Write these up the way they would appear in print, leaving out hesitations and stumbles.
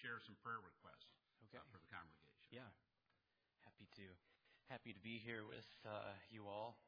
share some prayer requests Okay. for the congregation. Yeah, happy to be here with you all.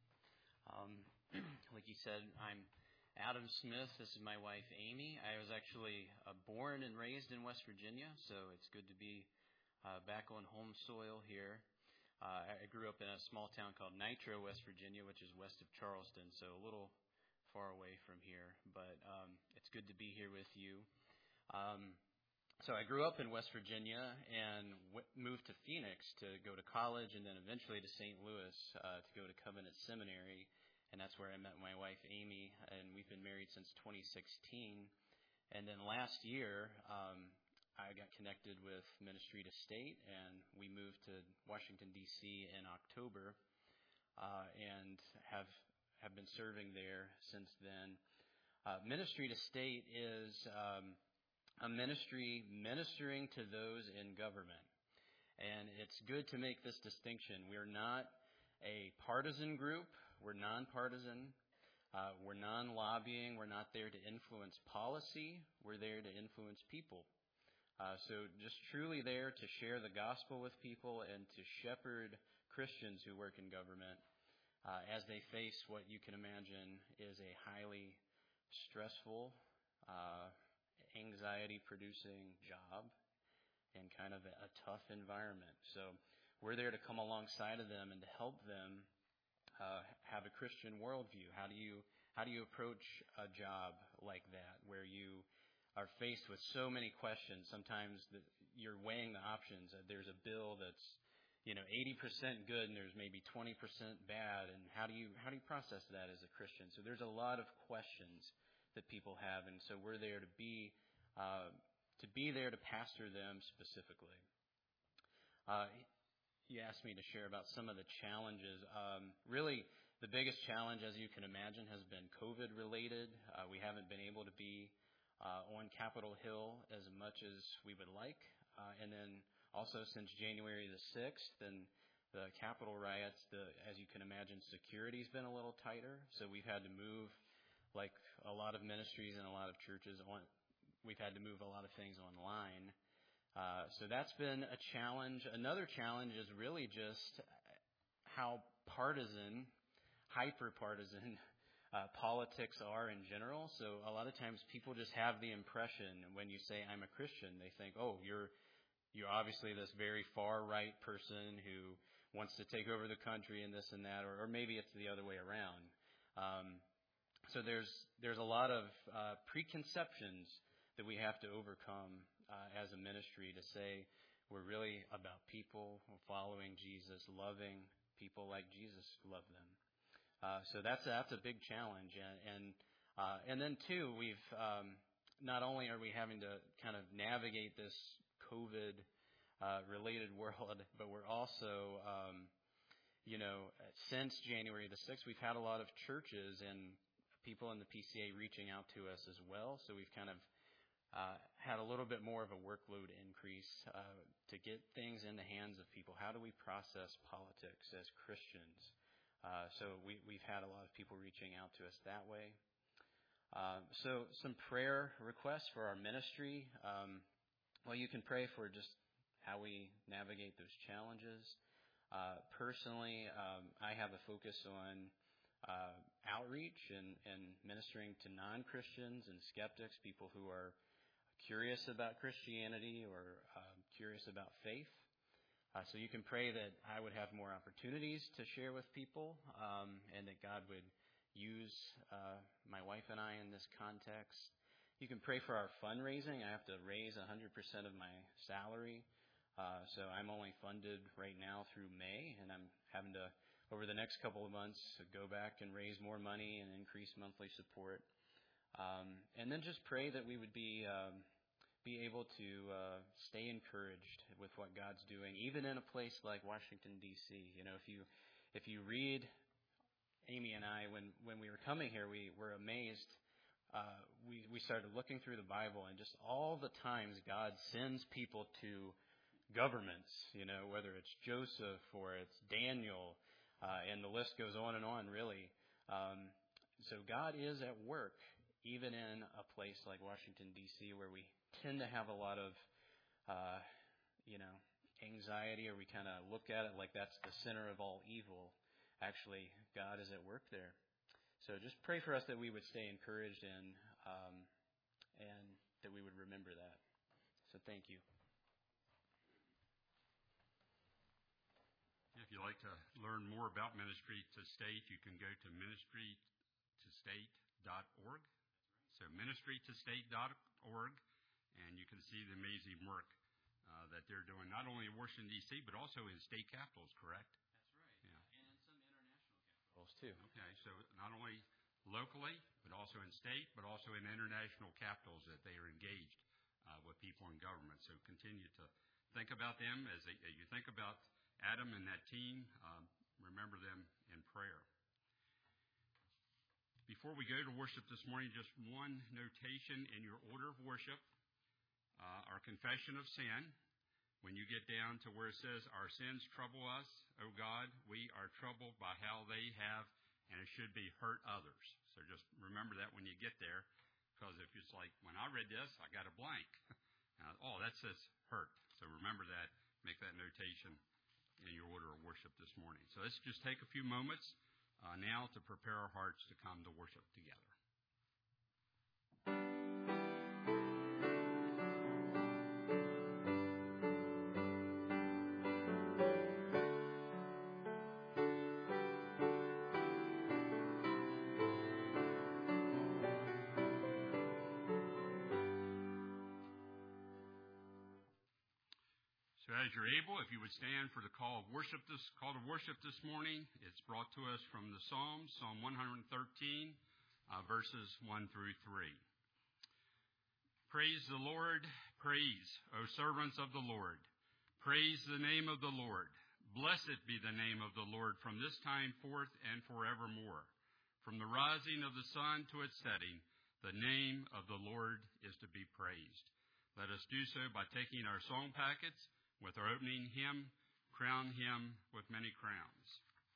Like you said, I'm Adam Smith. This is my wife, Amy. I was actually born and raised in West Virginia, so it's good to be back on home soil here. I grew up in a small town called Nitro, West Virginia, which is west of Charleston, so a little far away from here, but it's good to be here with you. So I grew up in West Virginia and moved to Phoenix to go to college, and then eventually to St. Louis to go to Covenant Seminary, and that's where I met my wife, Amy, and we've been married since 2016. And then last year, I got connected with Ministry to State, and we moved to Washington, D.C. in October, and have been serving there since then. Ministry to State is a ministry ministering to those in government. And it's good to make this distinction. We're not a partisan group. We're nonpartisan. We're non-lobbying. We're not there to influence policy. We're there to influence people. So just truly there to share the gospel with people and to shepherd Christians who work in government as they face what you can imagine is a highly stressful, anxiety-producing job and kind of a tough environment. So we're there to come alongside of them and to help them have a Christian worldview. How do you approach a job like that where you are faced with so many questions? Sometimes you're weighing the options. There's a bill that's 80% good and there's maybe 20% bad, and how do you process that as a Christian? So there's a lot of questions that people have, and so we're there to be there to pastor them specifically. You asked me to share about some of the challenges. Really, the biggest challenge, as you can imagine, has been COVID related. We haven't been able to be on Capitol Hill as much as we would like, and then also since January the 6th and the Capitol riots, as you can imagine, security's been a little tighter, so we've had to move. Like a lot of ministries and a lot of churches, we've had to move a lot of things online. So that's been a challenge. Another challenge is really just how partisan, hyper-partisan politics are in general. So a lot of times people just have the impression when you say, I'm a Christian, they think, oh, you're obviously this very far-right person who wants to take over the country and this and that, or maybe it's the other way around. So there's a lot of preconceptions that we have to overcome as a ministry to say we're really about people, we're following Jesus, loving people like Jesus loved them. So that's a big challenge, and then too we've not only are we having to kind of navigate this COVID related world, but we're also since January the 6th we've had a lot of churches and people in the PCA reaching out to us as well. So we've kind of had a little bit more of a workload increase to get things in the hands of people. How do we process politics as Christians? So we've had a lot of people reaching out to us that way. So some prayer requests for our ministry. Well, you can pray for just how we navigate those challenges. Personally, I have a focus on outreach and ministering to non-Christians and skeptics, people who are curious about Christianity or curious about faith. So you can pray that I would have more opportunities to share with people and that God would use my wife and I in this context. You can pray for our fundraising. I have to raise 100% of my salary. So I'm only funded right now through May, and I'm having to, over the next couple of months, go back and raise more money and increase monthly support. And then just pray that we would be able to stay encouraged with what God's doing, even in a place like Washington, D.C. If you read, Amy and I, when we were coming here, we were amazed. We started looking through the Bible, and just all the times God sends people to governments, whether it's Joseph or it's Daniel, and the list goes on, really. So God is at work, even in a place like Washington, D.C., where we tend to have a lot of anxiety, or we kind of look at it like that's the center of all evil. Actually, God is at work there. So just pray for us that we would stay encouraged and that we would remember that. So thank you. If you'd like to learn more about Ministry to State, you can go to ministrytostate.org. So ministrytostate.org, and you can see the amazing work that they're doing, not only in Washington, D.C., but also in state capitals, correct? That's right. Yeah. And some international capitals, too. Okay, so not only locally, but also in state, but also in international capitals that they are engaged with people in government. So continue to think about them as you think about Adam and that team. Remember them in prayer. Before we go to worship this morning, just one notation in your order of worship. Our confession of sin. When you get down to where it says, our sins trouble us, O God, we are troubled by how they have, and it should be, hurt others. So just remember that when you get there, because if it's like, when I read this, I got a blank. That says hurt. So remember that, make that notation in your order of worship this morning. So let's just take a few moments now to prepare our hearts to come to worship together. So as you're able, if you would stand for the call to worship this morning. It's brought to us from the Psalms, Psalm 113, verses 1 through 3. Praise the Lord, praise, O servants of the Lord. Praise the name of the Lord. Blessed be the name of the Lord from this time forth and forevermore. From the rising of the sun to its setting, the name of the Lord is to be praised. Let us do so by taking our song packets with our opening hymn, Crown Him with Many Crowns.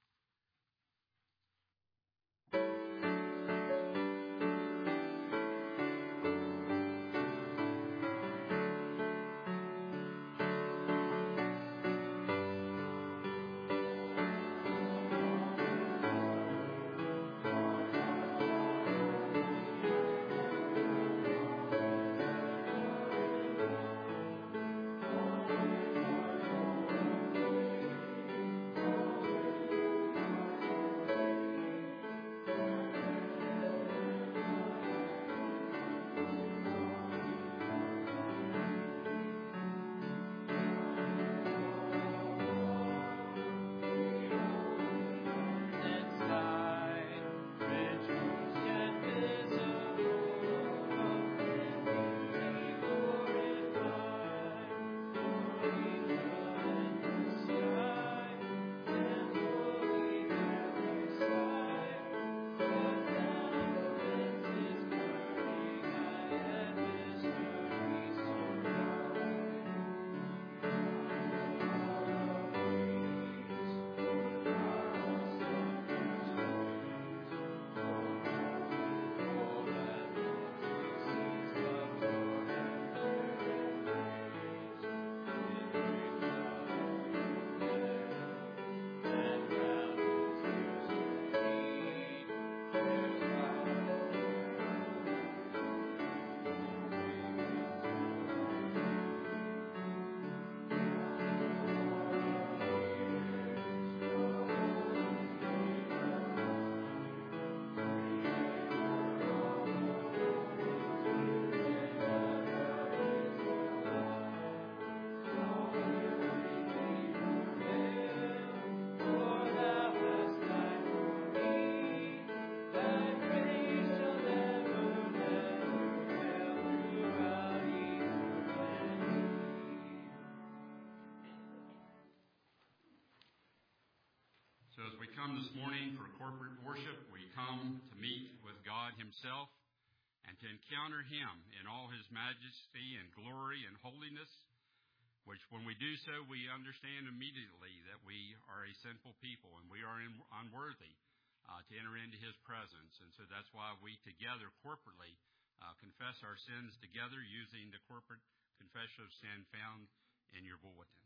So as we come this morning for corporate worship, we come to meet with God Himself and to encounter Him in all His majesty and glory and holiness, which when we do so, we understand immediately that we are a sinful people and we are unworthy to enter into His presence. And so that's why we together corporately confess our sins together using the corporate confession of sin found in your bulletin.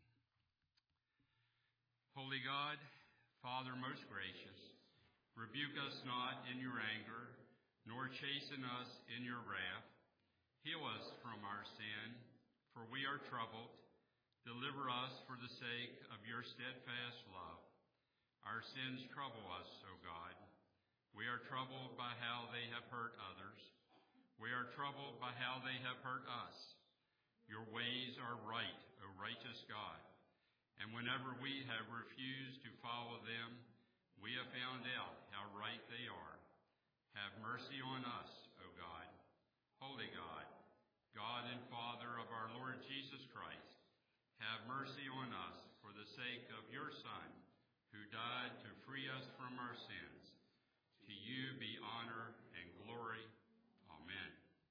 Holy God, Father most gracious, rebuke us not in your anger, nor chasten us in your wrath. Heal us from our sin, for we are troubled. Deliver us for the sake of your steadfast love. Our sins trouble us, O God. We are troubled by how they have hurt others. We are troubled by how they have hurt us. Your ways are right, O righteous God. And whenever we have refused to follow them, we have found out how right they are. Have mercy on us, O God. Holy God, God and Father of our Lord Jesus Christ, have mercy on us for the sake of your Son, who died to free us from our sins. To you be honor and glory. Amen.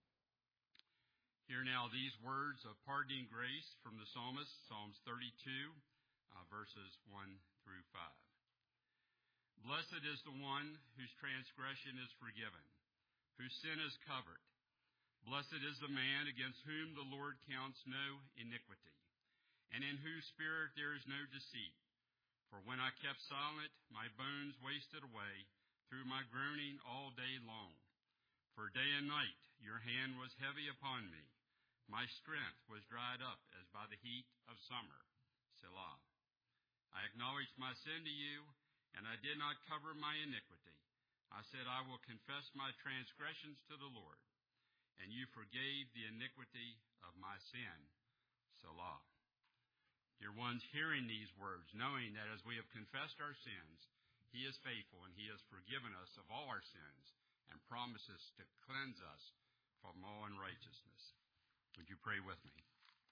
Hear now these words of pardoning grace from the psalmist, Psalms 32, verses 1 through 5. Blessed is the one whose transgression is forgiven, whose sin is covered. Blessed is the man against whom the Lord counts no iniquity, and in whose spirit there is no deceit. For when I kept silent, my bones wasted away through my groaning all day long. For day and night your hand was heavy upon me. My strength was dried up as by the heat of summer. Selah. I acknowledged my sin to you, and I did not cover my iniquity. I said, I will confess my transgressions to the Lord, and you forgave the iniquity of my sin. Selah. Dear ones, hearing these words, knowing that as we have confessed our sins, he is faithful and he has forgiven us of all our sins and promises to cleanse us from all unrighteousness. Would you pray with me?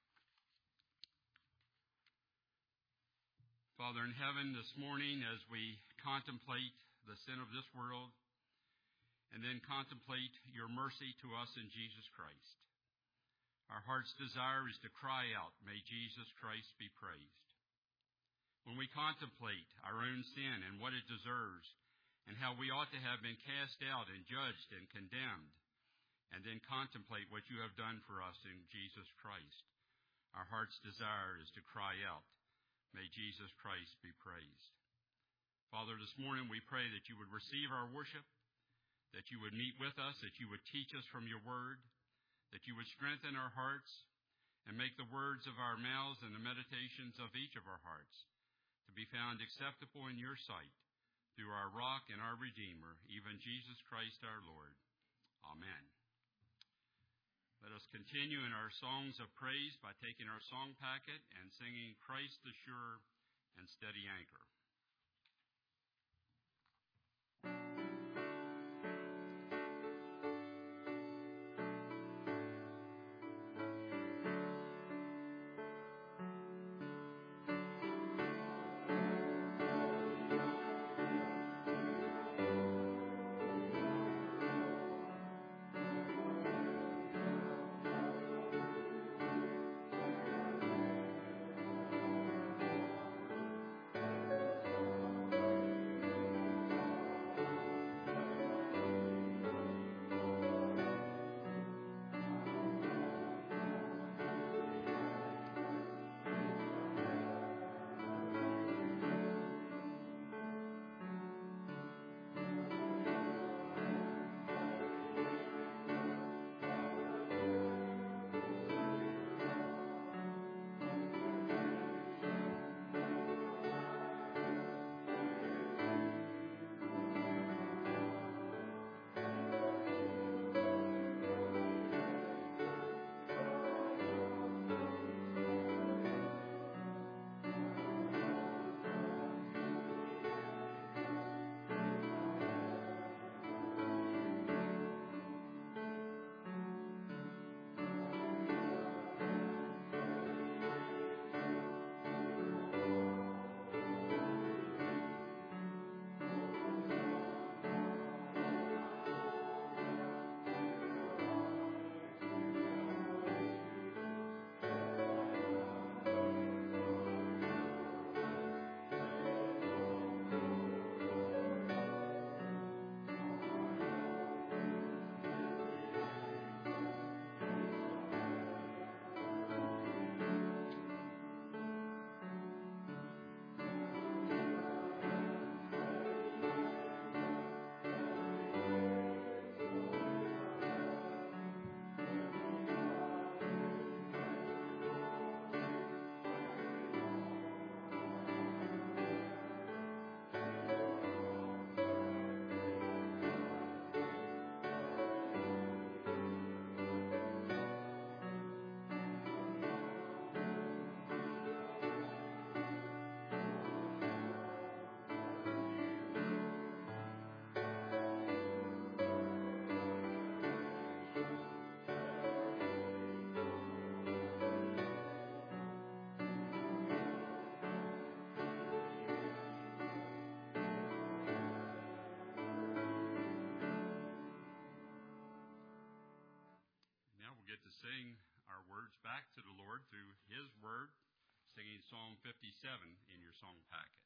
Father in heaven, this morning as we contemplate the sin of this world and then contemplate your mercy to us in Jesus Christ, our heart's desire is to cry out, may Jesus Christ be praised. When we contemplate our own sin and what it deserves and how we ought to have been cast out and judged and condemned, and then contemplate what you have done for us in Jesus Christ, our heart's desire is to cry out, may Jesus Christ be praised. Father, this morning we pray that you would receive our worship, that you would meet with us, that you would teach us from your word, that you would strengthen our hearts and make the words of our mouths and the meditations of each of our hearts to be found acceptable in your sight through our rock and our Redeemer, even Jesus Christ our Lord. Amen. Let us continue in our songs of praise by taking our song packet and singing Christ the Sure and Steady Anchor. singing Psalm 57 in your song packet.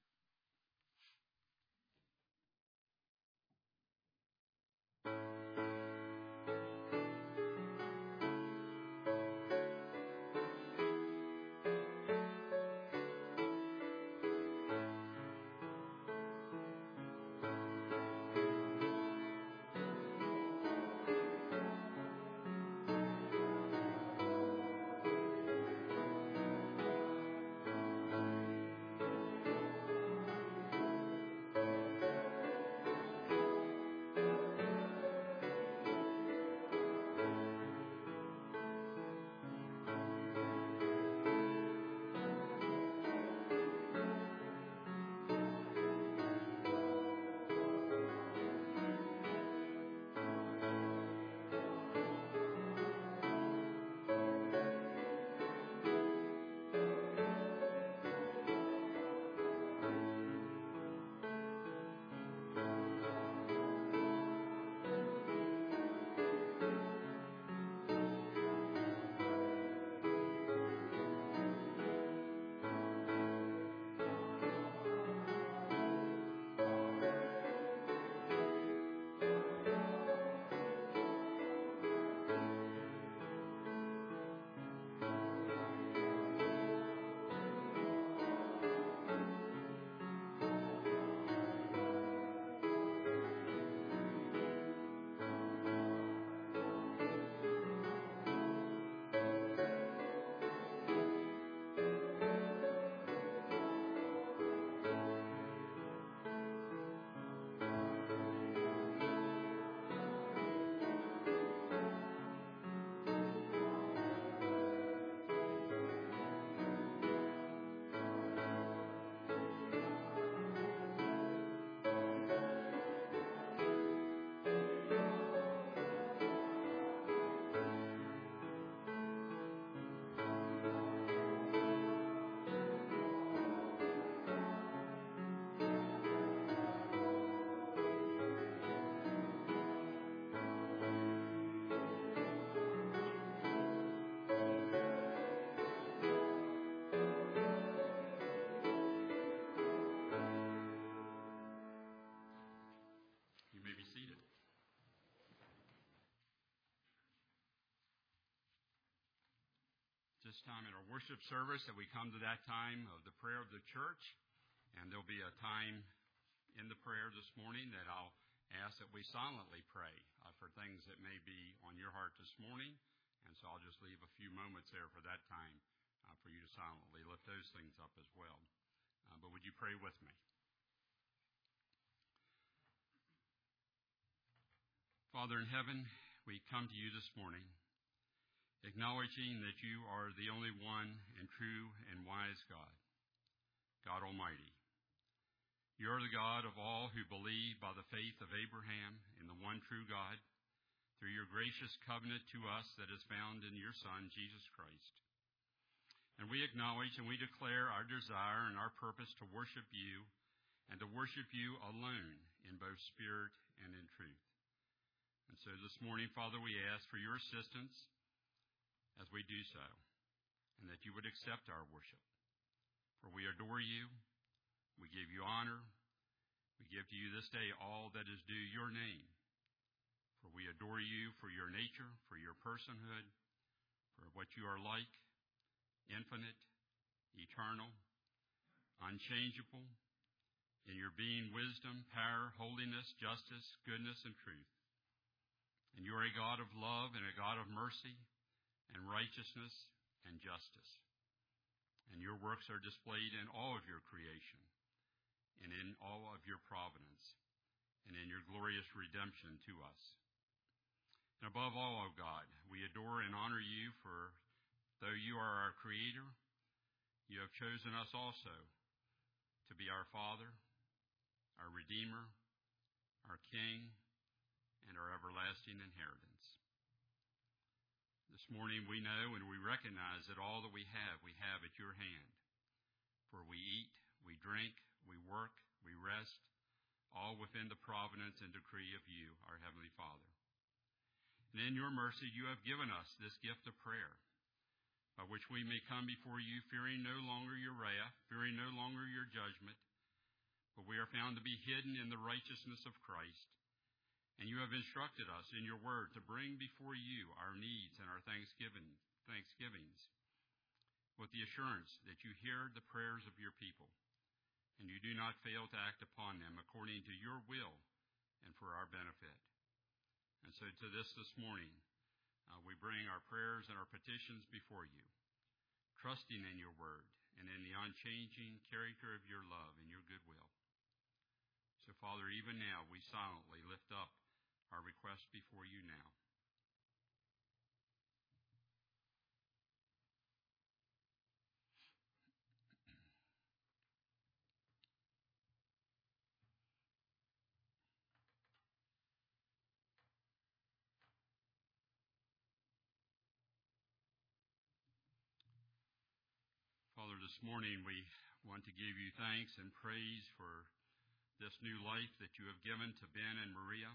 This time in our worship service that we come to that time of the prayer of the church, and there'll be a time in the prayer this morning that I'll ask that we silently pray for things that may be on your heart this morning, and so I'll just leave a few moments there for that time for you to silently lift those things up as well. But would you pray with me? Father in heaven, we come to you this morning, acknowledging that you are the only one and true and wise God, God Almighty. You are the God of all who believe by the faith of Abraham in the one true God, through your gracious covenant to us that is found in your Son, Jesus Christ. And we acknowledge and we declare our desire and our purpose to worship you, and to worship you alone in both spirit and in truth. And so this morning, Father, we ask for your assistance as we do so, and that you would accept our worship. For we adore you, we give you honor, we give to you this day all that is due your name. For we adore you for your nature, for your personhood, for what you are like, infinite, eternal, unchangeable, in your being wisdom, power, holiness, justice, goodness, and truth. And you are a God of love and a God of mercy, and righteousness and justice. And your works are displayed in all of your creation, and in all of your providence, and in your glorious redemption to us. And above all, O God, we adore and honor you, for though you are our Creator, you have chosen us also to be our Father, our Redeemer, our King, and our everlasting inheritance. This morning we know and we recognize that all that we have at your hand. For we eat, we drink, we work, we rest, all within the providence and decree of you, our Heavenly Father. And in your mercy you have given us this gift of prayer, by which we may come before you, fearing no longer your wrath, fearing no longer your judgment, but we are found to be hidden in the righteousness of Christ. And you have instructed us in your word to bring before you our needs and our thanksgivings, with the assurance that you hear the prayers of your people, and you do not fail to act upon them according to your will and for our benefit. And so to this morning, we bring our prayers and our petitions before you, trusting in your word and in the unchanging character of your love and your goodwill. So, Father, even now we silently lift up our requests before you now. Father, this morning we want to give you thanks and praise for this new life that you have given to Ben and Maria.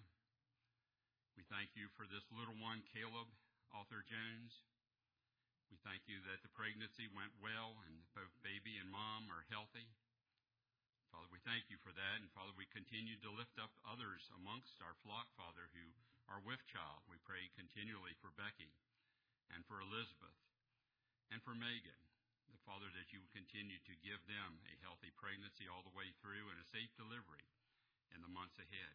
We thank you for this little one, Caleb Arthur Jones. We thank you that the pregnancy went well and both baby and mom are healthy. Father, we thank you for that. And Father, we continue to lift up others amongst our flock, Father, who are with child. We pray continually for Becky and for Elizabeth and for Megan. Father, that you would continue to give them a healthy pregnancy all the way through and a safe delivery in the months ahead.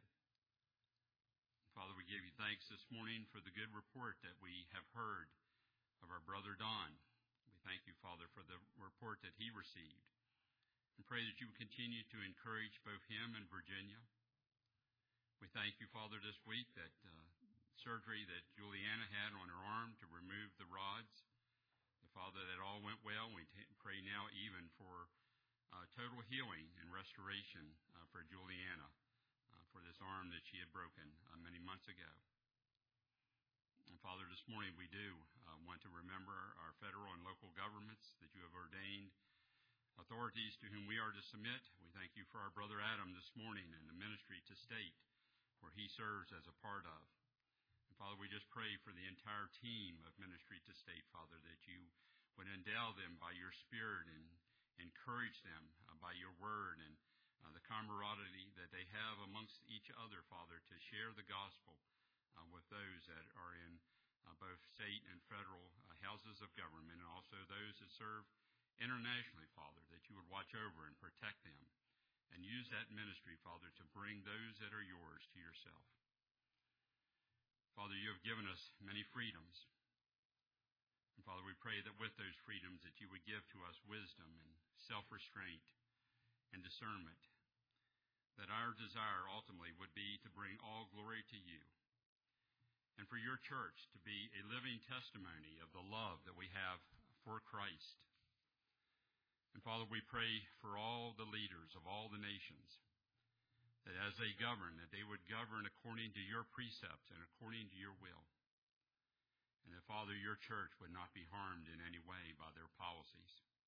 Father, we give you thanks this morning for the good report that we have heard of our brother Don. We thank you, Father, for the report that he received. And pray that you would continue to encourage both him and Virginia. We thank you, Father, this week that surgery that Juliana had on her arm to remove the rods. Father, that all went well. We pray now even for total healing and restoration for Juliana, for this arm that she had broken many months ago. And Father, this morning we do want to remember our federal and local governments that you have ordained authorities to whom we are to submit. We thank you for our brother Adam this morning and the ministry to state where he serves as a part of. Father, we just pray for the entire team of Ministry to State, Father, that you would endow them by your Spirit and encourage them by your word and the camaraderie that they have amongst each other, Father, to share the gospel with those that are in both state and federal houses of government, and also those that serve internationally, Father, that you would watch over and protect them and use that ministry, Father, to bring those that are yours to yourself. Father, you have given us many freedoms. And Father, we pray that with those freedoms that you would give to us wisdom and self-restraint and discernment, that our desire ultimately would be to bring all glory to you and for your church to be a living testimony of the love that we have for Christ. And Father, we pray for all the leaders of all the nations, that as they govern, that they would govern according to your precepts and according to your will. And that, Father, your church would not be harmed in any way by their policies.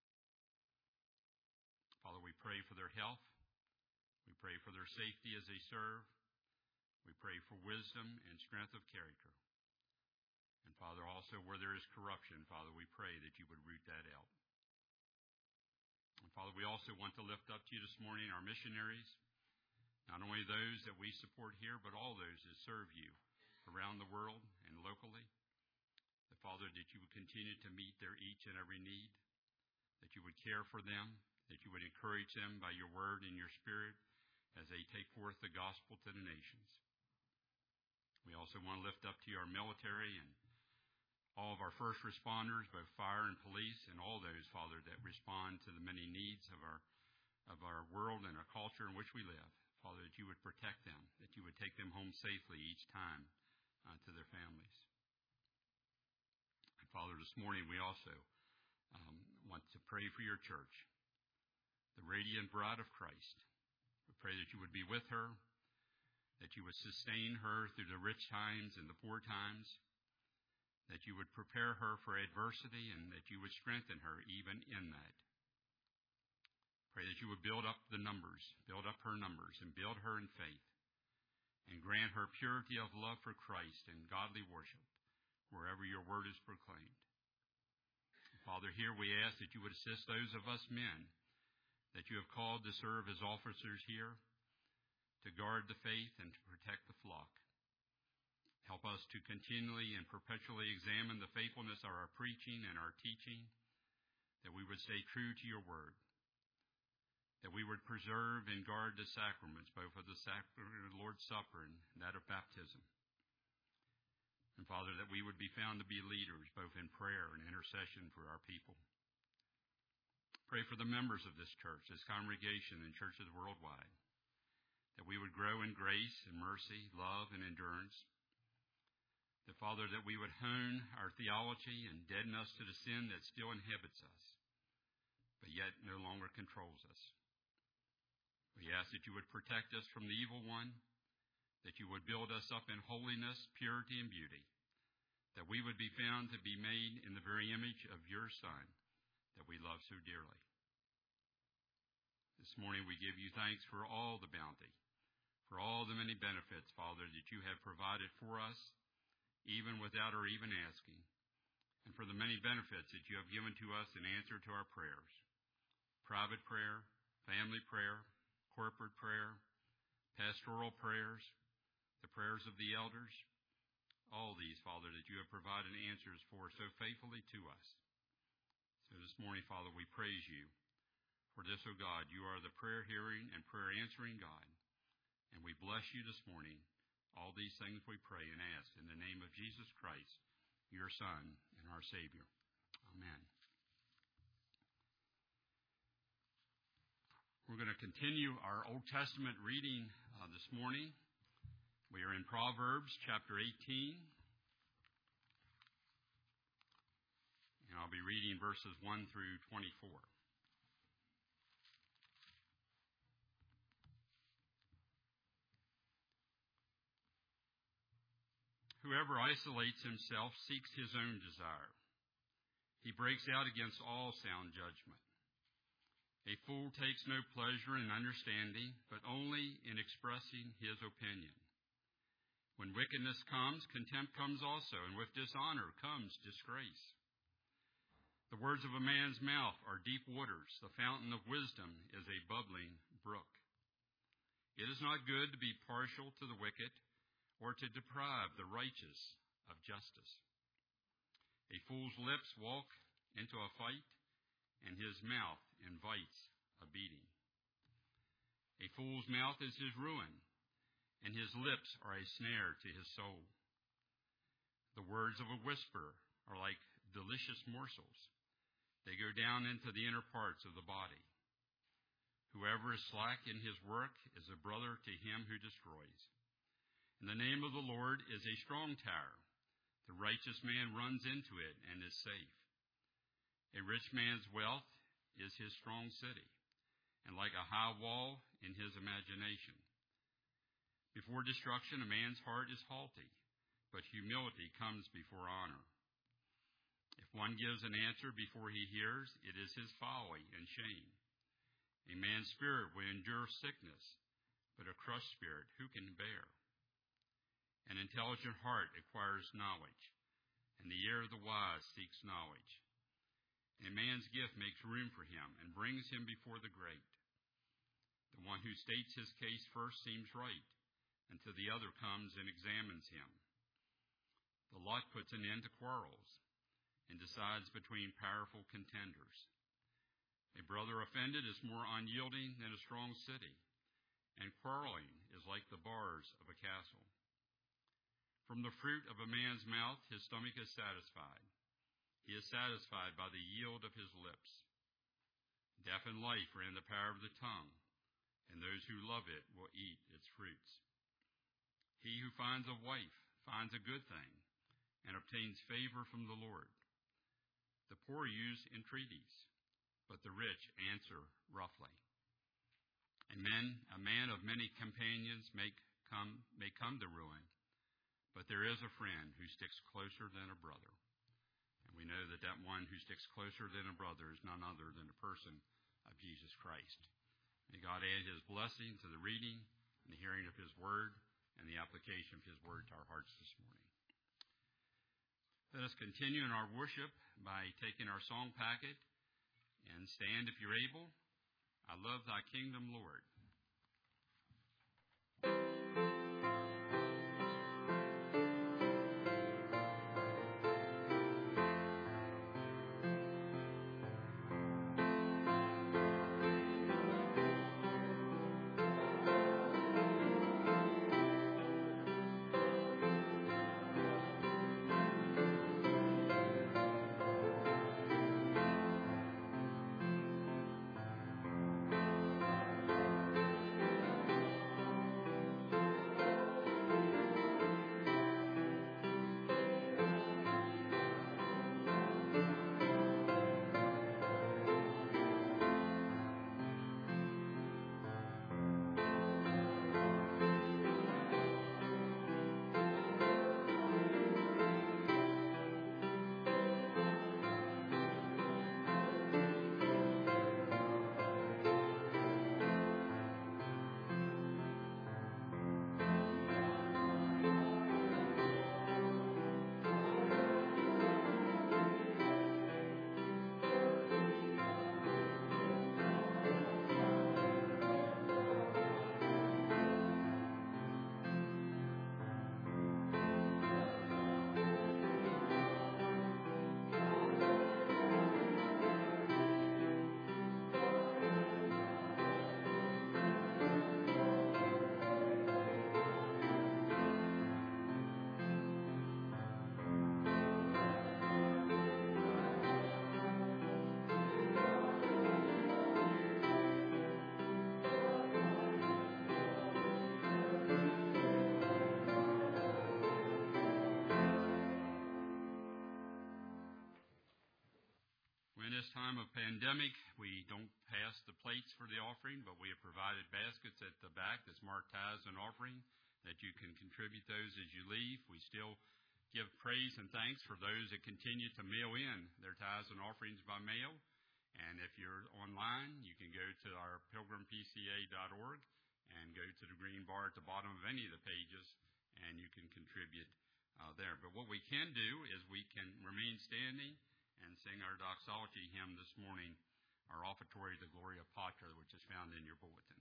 Father, we pray for their health. We pray for their safety as they serve. We pray for wisdom and strength of character. And Father, also where there is corruption, Father, we pray that you would root that out. And Father, we also want to lift up to you this morning our missionaries, not only those that we support here, but all those that serve you around the world and locally. That, Father, that you would continue to meet their each and every need, that you would care for them, that you would encourage them by your word and your spirit as they take forth the gospel to the nations. We also want to lift up to you our military and all of our first responders, both fire and police, and all those, Father, that respond to the many needs of our world and our culture in which we live. Father, that you would protect them, that you would take them home safely each time to their families. And Father, this morning we also want to pray for your church, the radiant bride of Christ. We pray that you would be with her, that you would sustain her through the rich times and the poor times, that you would prepare her for adversity, and that you would strengthen her even in that. Pray that you would build up her numbers, and build her in faith, and grant her purity of love for Christ and godly worship wherever your word is proclaimed. Father, here we ask that you would assist those of us men that you have called to serve as officers here, to guard the faith and to protect the flock. Help us to continually and perpetually examine the faithfulness of our preaching and our teaching, that we would stay true to your word, that we would preserve and guard the sacraments, both of the sacrament of the Lord's Supper and that of baptism. And Father, that we would be found to be leaders, both in prayer and intercession for our people. Pray for the members of this church, this congregation, and churches worldwide, that we would grow in grace and mercy, love and endurance. That, Father, that we would hone our theology and deaden us to the sin that still inhibits us, but yet no longer controls us. We ask that you would protect us from the evil one, that you would build us up in holiness, purity, and beauty, that we would be found to be made in the very image of your Son that we love so dearly. This morning we give you thanks for all the bounty, for all the many benefits, Father, that you have provided for us, even without our even asking, and for the many benefits that you have given to us in answer to our prayers. Private prayer, family prayer, corporate prayer, pastoral prayers, the prayers of the elders, all these, Father, that you have provided answers for so faithfully to us. So this morning, Father, we praise you for this, O God. You are the prayer-hearing and prayer-answering God, and we bless you this morning. All these things we pray and ask in the name of Jesus Christ, your Son and our Savior. Amen. We're going to continue our Old Testament reading this morning. We are in Proverbs chapter 18. And I'll be reading verses 1 through 24. Whoever isolates himself seeks his own desire. He breaks out against all sound judgment. A fool takes no pleasure in understanding, but only in expressing his opinion. When wickedness comes, contempt comes also, and with dishonor comes disgrace. The words of a man's mouth are deep waters. The fountain of wisdom is a bubbling brook. It is not good to be partial to the wicked, or to deprive the righteous of justice. A fool's lips walk into a fight, and his mouth invites a beating. A fool's mouth is his ruin, and his lips are a snare to his soul. The words of a whisperer are like delicious morsels. They go down into the inner parts of the body. Whoever is slack in his work is a brother to him who destroys. And the name of the Lord is a strong tower. The righteous man runs into it and is safe. A rich man's wealth is his strong city, and like a high wall in his imagination. Before destruction, a man's heart is haughty, but humility comes before honor. If one gives an answer before he hears, it is his folly and shame. A man's spirit will endure sickness, but a crushed spirit who can bear? An intelligent heart acquires knowledge, and the ear of the wise seeks knowledge. A man's gift makes room for him and brings him before the great. The one who states his case first seems right, until the other comes and examines him. The lot puts an end to quarrels and decides between powerful contenders. A brother offended is more unyielding than a strong city, and quarreling is like the bars of a castle. From the fruit of a man's mouth his stomach is satisfied. He is satisfied by the yield of his lips. Death and life are in the power of the tongue, and those who love it will eat its fruits. He who finds a wife finds a good thing and obtains favor from the Lord. The poor use entreaties, but the rich answer roughly. A man of many companions may come to ruin, but there is a friend who sticks closer than a brother. And we know that that one who sticks closer than a brother is none other than the person of Jesus Christ. May God add his blessing to the reading and the hearing of his word and the application of his word to our hearts this morning. Let us continue in our worship by taking our song packet and stand if you're able. I love thy kingdom, Lord. In this time of pandemic, we don't pass the plates for the offering, but we have provided baskets at the back that's marked tithes and offering that you can contribute those as you leave. We still give praise and thanks for those that continue to mail in their tithes and offerings by mail. And if you're online, you can go to our pilgrimpca.org and go to the green bar at the bottom of any of the pages, and you can contribute there. But what we can do is we can remain standing and sing our doxology hymn this morning, our offertory to Gloria Patri, which is found in your bulletin.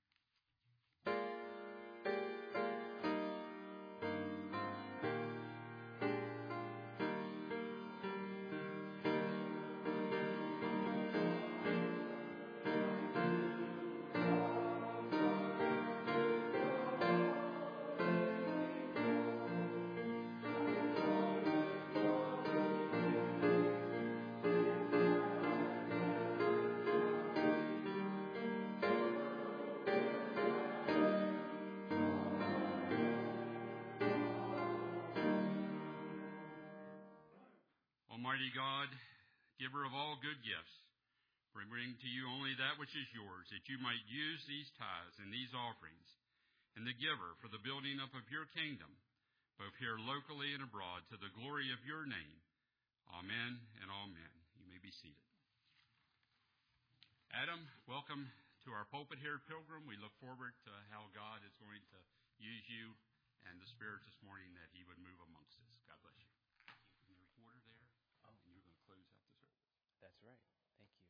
Almighty God, giver of all good gifts, we bring to you only that which is yours, that you might use these tithes and these offerings, and the giver for the building up of your kingdom, both here locally and abroad, to the glory of your name. Amen and amen. You may be seated. Adam, welcome to our pulpit here at Pilgrim. We look forward to how God is going to use you and the Spirit this morning, that he would move amongst us. God bless you. And your recorder there. And you're going to close out the service. That's right. Thank you.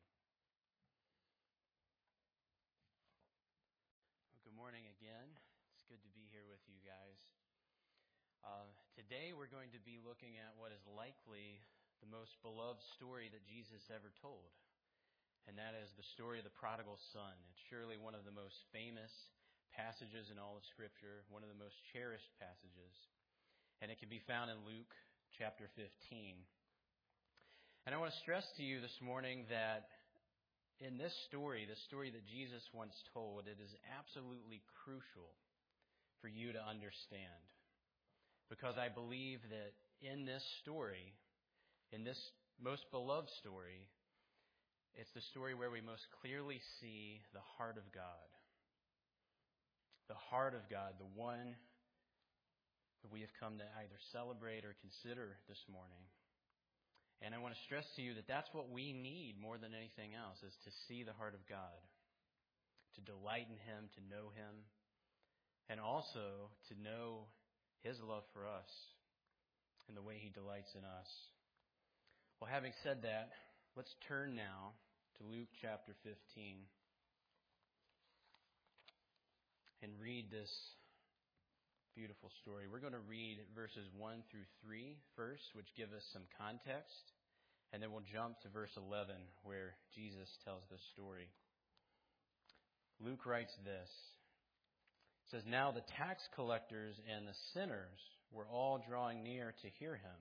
Well, good morning again. It's good to be here with you guys. Today we're going to be looking at what is likely the most beloved story that Jesus ever told. And that is the story of the prodigal son. It's surely one of the most famous passages in all of Scripture, one of the most cherished passages. And it can be found in Luke chapter 15. And I want to stress to you this morning that in this story, the story that Jesus once told, it is absolutely crucial for you to understand. Because I believe that in this story, in this most beloved story, it's the story where we most clearly see the heart of God. The heart of God, the one that we have come to either celebrate or consider this morning. And I want to stress to you that that's what we need more than anything else, is to see the heart of God, to delight in Him, to know Him, and also to know His love for us and the way He delights in us. Well, having said that, let's turn now to Luke chapter 15 and read this beautiful story. We're going to read verses 1 through 3 first, which give us some context, and then we'll jump to verse 11 where Jesus tells this story. Luke writes this. It says, "Now the tax collectors and the sinners were all drawing near to hear him.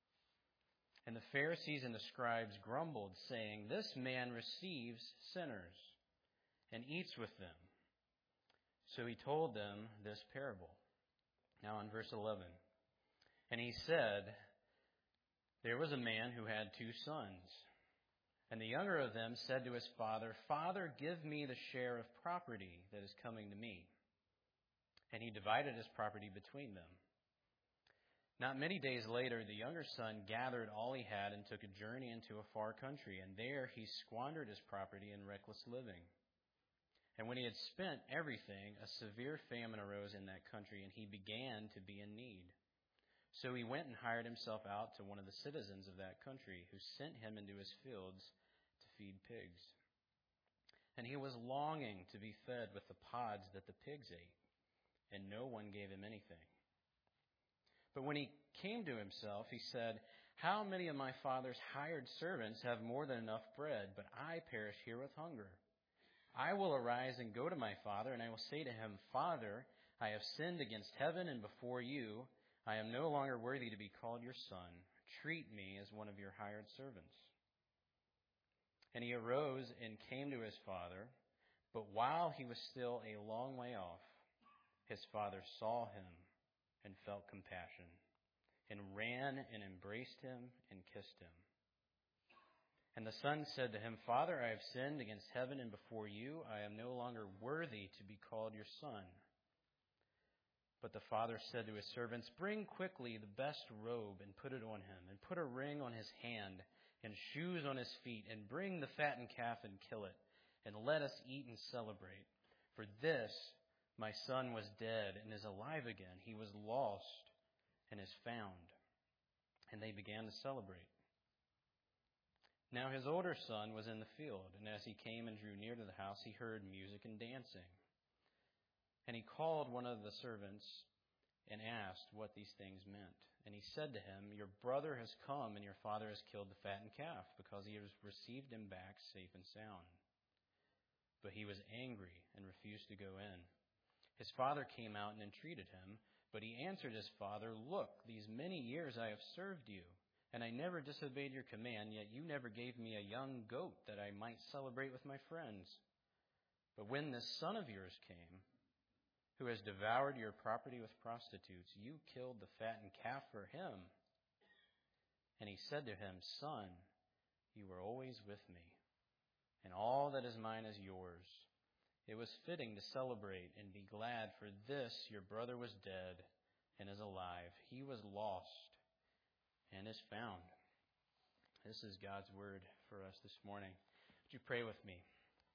And the Pharisees and the scribes grumbled, saying, 'This man receives sinners and eats with them.' So he told them this parable." Now in verse 11. "And he said, 'There was a man who had 2 sons. And the younger of them said to his father, "Father, give me the share of property that is coming to me." And he divided his property between them. Not many days later, the younger son gathered all he had and took a journey into a far country, and there he squandered his property in reckless living. And when he had spent everything, a severe famine arose in that country, and he began to be in need. So he went and hired himself out to one of the citizens of that country, who sent him into his fields to feed pigs. And he was longing to be fed with the pods that the pigs ate, and no one gave him anything. But when he came to himself, he said, 'How many of my father's hired servants have more than enough bread, but I perish here with hunger? I will arise and go to my father, and I will say to him, Father, I have sinned against heaven and before you. I am no longer worthy to be called your son. Treat me as one of your hired servants.' And he arose and came to his father. But while he was still a long way off, his father saw him and felt compassion, and ran and embraced him and kissed him. And the son said to him, 'Father, I have sinned against heaven and before you. I am no longer worthy to be called your son.' But the father said to his servants, 'Bring quickly the best robe and put it on him, and put a ring on his hand and shoes on his feet, and bring the fattened calf and kill it, and let us eat and celebrate. For this my son was dead and is alive again. He was lost and is found.' And they began to celebrate. Now his older son was in the field, and as he came and drew near to the house, he heard music and dancing. And he called one of the servants and asked what these things meant. And he said to him, 'Your brother has come, and your father has killed the fattened calf, because he has received him back safe and sound.' But he was angry and refused to go in. His father came out and entreated him, but he answered his father, 'Look, these many years I have served you, and I never disobeyed your command, yet you never gave me a young goat that I might celebrate with my friends. But when this son of yours came, who has devoured your property with prostitutes, you killed the fattened calf for him.' And he said to him, 'Son, you were always with me, and all that is mine is yours. It was fitting to celebrate and be glad, for this your brother was dead and is alive. He was lost and is found.'" This is God's word for us this morning. Would you pray with me?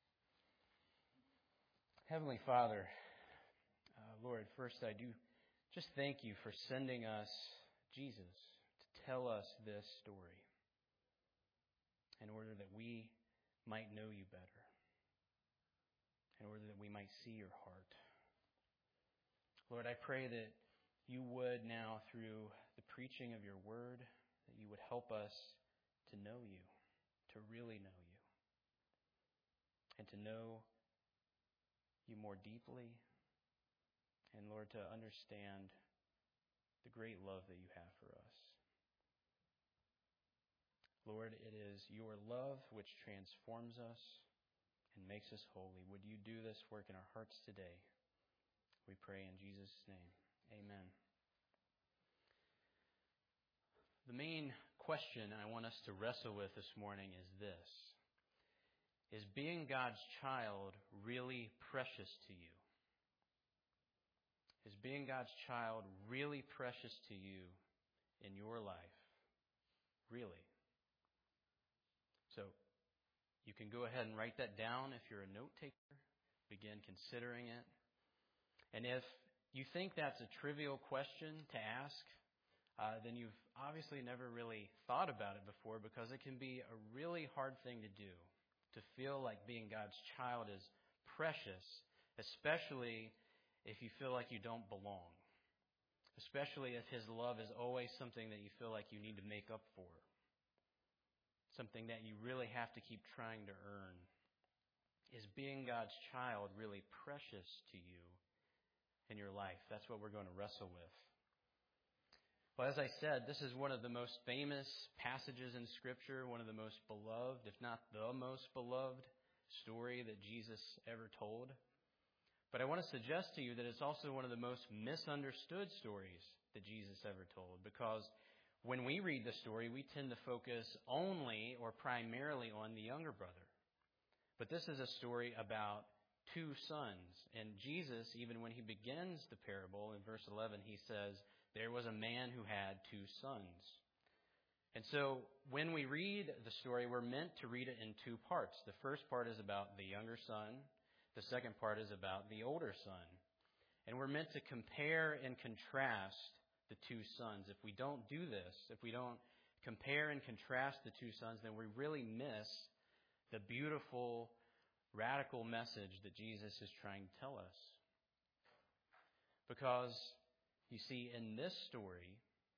Heavenly Father, Lord, first I do just thank you for sending us Jesus to tell us this story in order that we might know you better, in order that we might see your heart. Lord, I pray that you would now, through the preaching of your word, that you would help us to know you, to really know you, and to know you more deeply, and Lord, to understand the great love that you have for us. Lord, it is your love which transforms us and makes us holy. Would you do this work in our hearts today? We pray in Jesus' name. Amen. The main question I want us to wrestle with this morning is this: is being God's child really precious to you? Is being God's child really precious to you in your life? Really? So, you can go ahead and write that down if you're a note taker. Begin considering it. And if you think that's a trivial question to ask, then you've obviously never really thought about it before, because it can be a really hard thing to do, to feel like being God's child is precious, especially if you feel like you don't belong, especially if His love is always something that you feel like you need to make up for, something that you really have to keep trying to earn. Is being God's child really precious to you in your life? That's what we're going to wrestle with. Well, as I said, this is one of the most famous passages in Scripture, one of the most beloved, if not the most beloved story that Jesus ever told. But I want to suggest to you that it's also one of the most misunderstood stories that Jesus ever told, because when we read the story, we tend to focus only or primarily on the younger brother. But this is a story about two sons. And Jesus, even when He begins the parable in verse 11, He says, there was a man who had two sons. And so when we read the story, we're meant to read it in two parts. The first part is about the younger son. The second part is about the older son. And we're meant to compare and contrast the two sons. If we don't do this, if we don't compare and contrast the two sons, then we really miss the beautiful, radical message that Jesus is trying to tell us. Because, you see, in this story,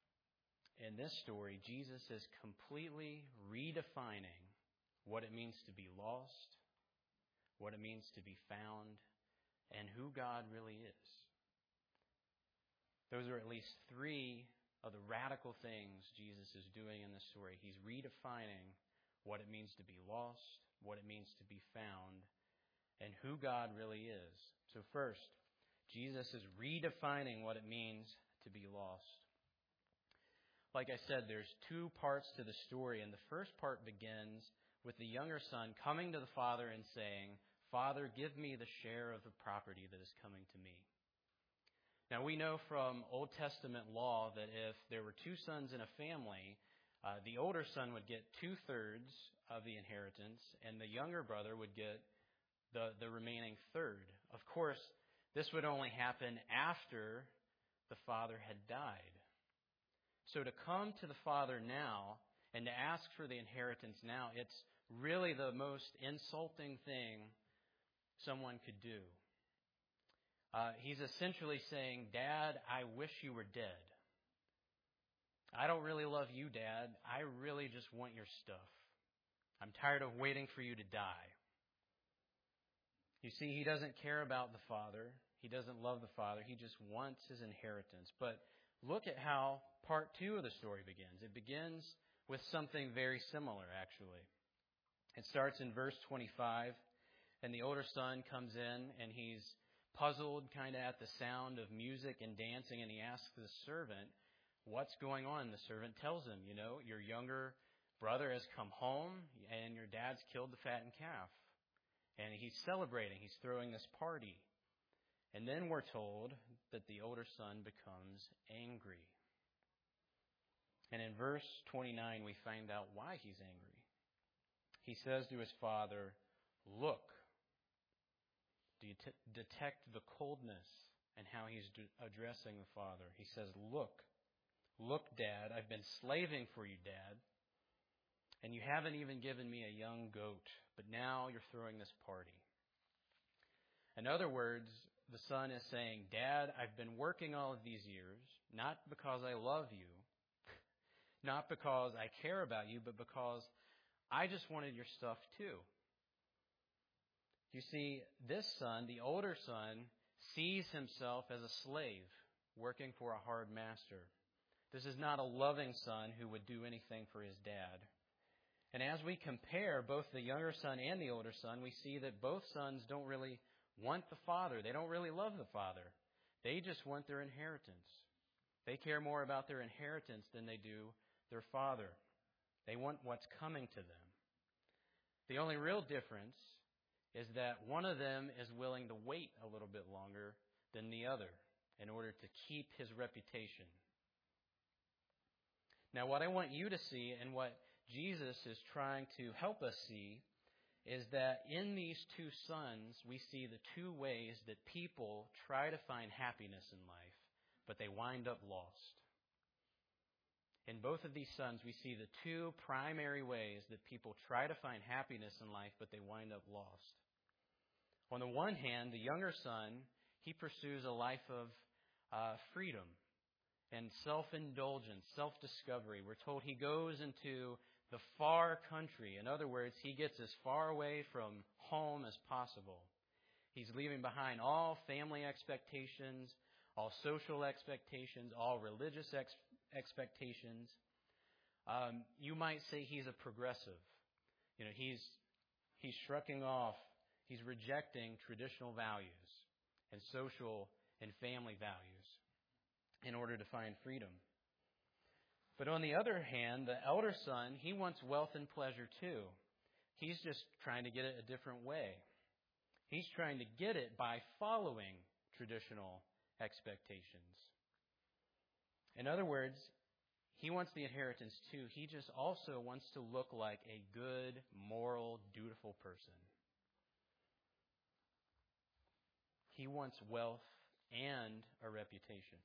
Jesus is completely redefining what it means to be lost, what it means to be found, and who God really is. Those are at least three of the radical things Jesus is doing in this story. He's redefining what it means to be lost, what it means to be found, and who God really is. So first, Jesus is redefining what it means to be lost. Like I said, there's two parts to the story, and the first part begins with the younger son coming to the father and saying, "Father, give me the share of the property that is coming to me." Now, we know from Old Testament law that if there were two sons in a family, the older son would get 2/3 of the inheritance, and the younger brother would get the remaining third. Of course, this would only happen after the father had died. So to come to the father now and to ask for the inheritance now, it's really the most insulting thing someone could do. He's essentially saying, "Dad, I wish you were dead. I don't really love you, Dad. I really just want your stuff. I'm tired of waiting for you to die." You see, he doesn't care about the father. He doesn't love the father. He just wants his inheritance. But look at how part 2 of the story begins. It begins with something very similar, actually. It starts in verse 25, and the older son comes in, and he's puzzled kind of at the sound of music and dancing, and he asks the servant, "What's going on?" The servant tells him, "Your younger brother has come home, and your dad's killed the fattened calf. And he's celebrating. He's throwing this party." And then we're told that the older son becomes angry. And in verse 29, we find out why he's angry. He says to his father, "Look." Do you detect the coldness and how he's addressing the father? He says, "Look. Look, Dad, I've been slaving for you, Dad. And you haven't even given me a young goat, but now you're throwing this party." In other words, the son is saying, "Dad, I've been working all of these years, not because I love you, not because I care about you, but because I just wanted your stuff too." You see, this son, the older son, sees himself as a slave working for a hard master. This is not a loving son who would do anything for his dad. And as we compare both the younger son and the older son, we see that both sons don't really want the father. They don't really love the father. They just want their inheritance. They care more about their inheritance than they do their father. They want what's coming to them. The only real difference is that one of them is willing to wait a little bit longer than the other in order to keep his reputation. Now, what I want you to see, and what Jesus is trying to help us see, is that in these two sons, we see the two ways that people try to find happiness in life, but they wind up lost. In both of these sons, we see the two primary ways that people try to find happiness in life, but they wind up lost. On the one hand, the younger son, he pursues a life of freedom and self-indulgence, self-discovery. We're told he goes into the far country. In other words, he gets as far away from home as possible. He's leaving behind all family expectations, all social expectations, all religious expectations. You might say he's a progressive. He's shrugging off. He's rejecting traditional values and social and family values in order to find freedom. But on the other hand, the elder son, he wants wealth and pleasure too. He's just trying to get it a different way. He's trying to get it by following traditional expectations. In other words, he wants the inheritance too. He just also wants to look like a good, moral, dutiful person. He wants wealth and a reputation.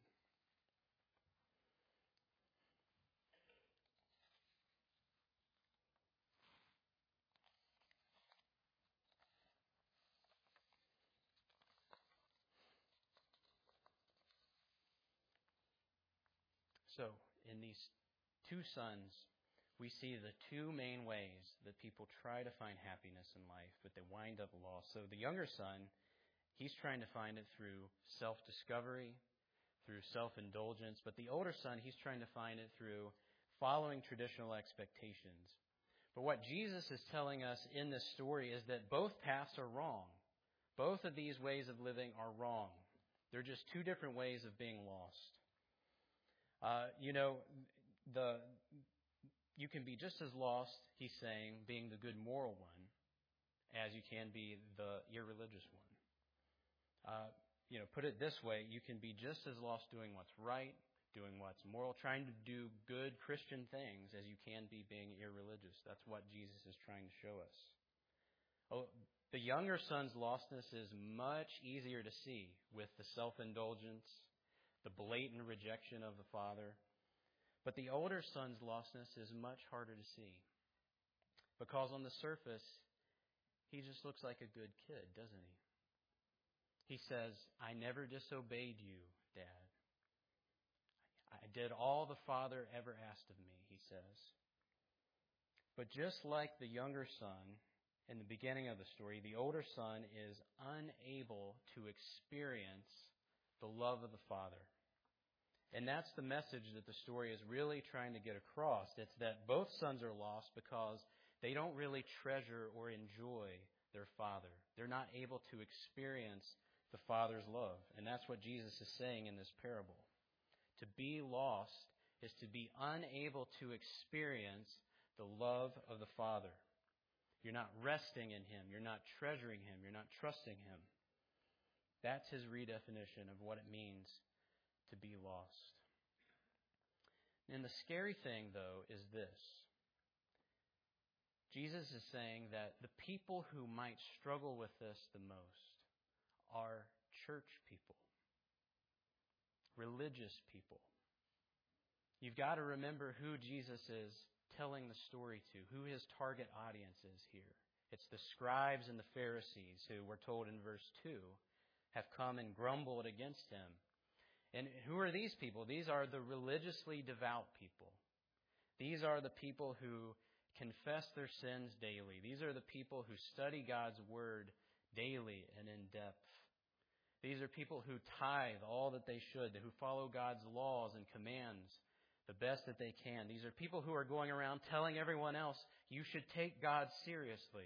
So, in these two sons, we see the two main ways that people try to find happiness in life, but they wind up lost. So the younger son, he's trying to find it through self-discovery, through self-indulgence. But the older son, he's trying to find it through following traditional expectations. But what Jesus is telling us in this story is that both paths are wrong. Both of these ways of living are wrong. They're just two different ways of being lost. You can be just as lost, he's saying, being the good moral one, as you can be the irreligious one. Put it this way, you can be just as lost doing what's right, doing what's moral, trying to do good Christian things as you can be being irreligious. That's what Jesus is trying to show us. The younger son's lostness is much easier to see with the self-indulgence, the blatant rejection of the father. But the older son's lostness is much harder to see. Because on the surface, he just looks like a good kid, doesn't he? He says, I never disobeyed you, Dad. I did all the Father ever asked of me, he says. But just like the younger son in the beginning of the story, the older son is unable to experience the love of the Father. And that's the message that the story is really trying to get across. It's that both sons are lost because they don't really treasure or enjoy their father. They're not able to experience the Father's love. And that's what Jesus is saying in this parable. To be lost is to be unable to experience the love of the Father. You're not resting in Him. You're not treasuring Him. You're not trusting Him. That's His redefinition of what it means to be lost. And the scary thing, though, is this. Jesus is saying that the people who might struggle with this the most are church people, religious people. You've got to remember who Jesus is telling the story to, who His target audience is here. It's the scribes and the Pharisees who, we're told in verse 2, have come and grumbled against Him. And who are these people? These are the religiously devout people. These are the people who confess their sins daily. These are the people who study God's Word daily and in depth. These are people who tithe all that they should, who follow God's laws and commands the best that they can. These are people who are going around telling everyone else, you should take God seriously.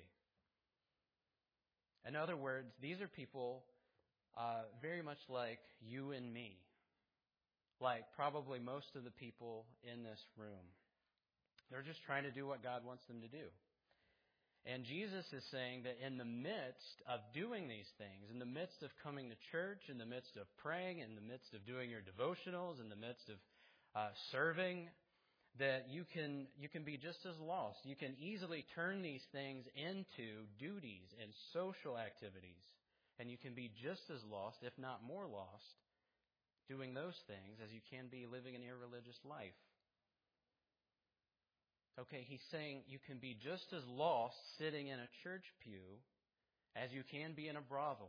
In other words, these are people very much like you and me, like probably most of the people in this room. They're just trying to do what God wants them to do. And Jesus is saying that in the midst of doing these things, in the midst of coming to church, in the midst of praying, in the midst of doing your devotionals, in the midst of serving, that you can be just as lost. You can easily turn these things into duties and social activities. And you can be just as lost, if not more lost, doing those things as you can be living an irreligious life. Okay, he's saying you can be just as lost sitting in a church pew as you can be in a brothel.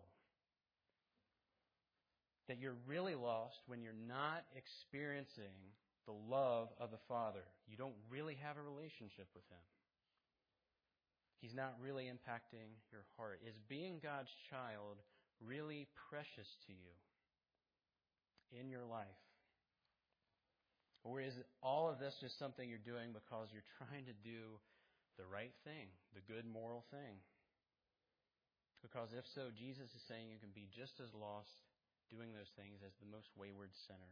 That you're really lost when you're not experiencing the love of the Father. You don't really have a relationship with Him. He's not really impacting your heart. Is being God's child really precious to you in your life? Or is all of this just something you're doing because you're trying to do the right thing, the good moral thing? Because if so, Jesus is saying you can be just as lost doing those things as the most wayward sinner.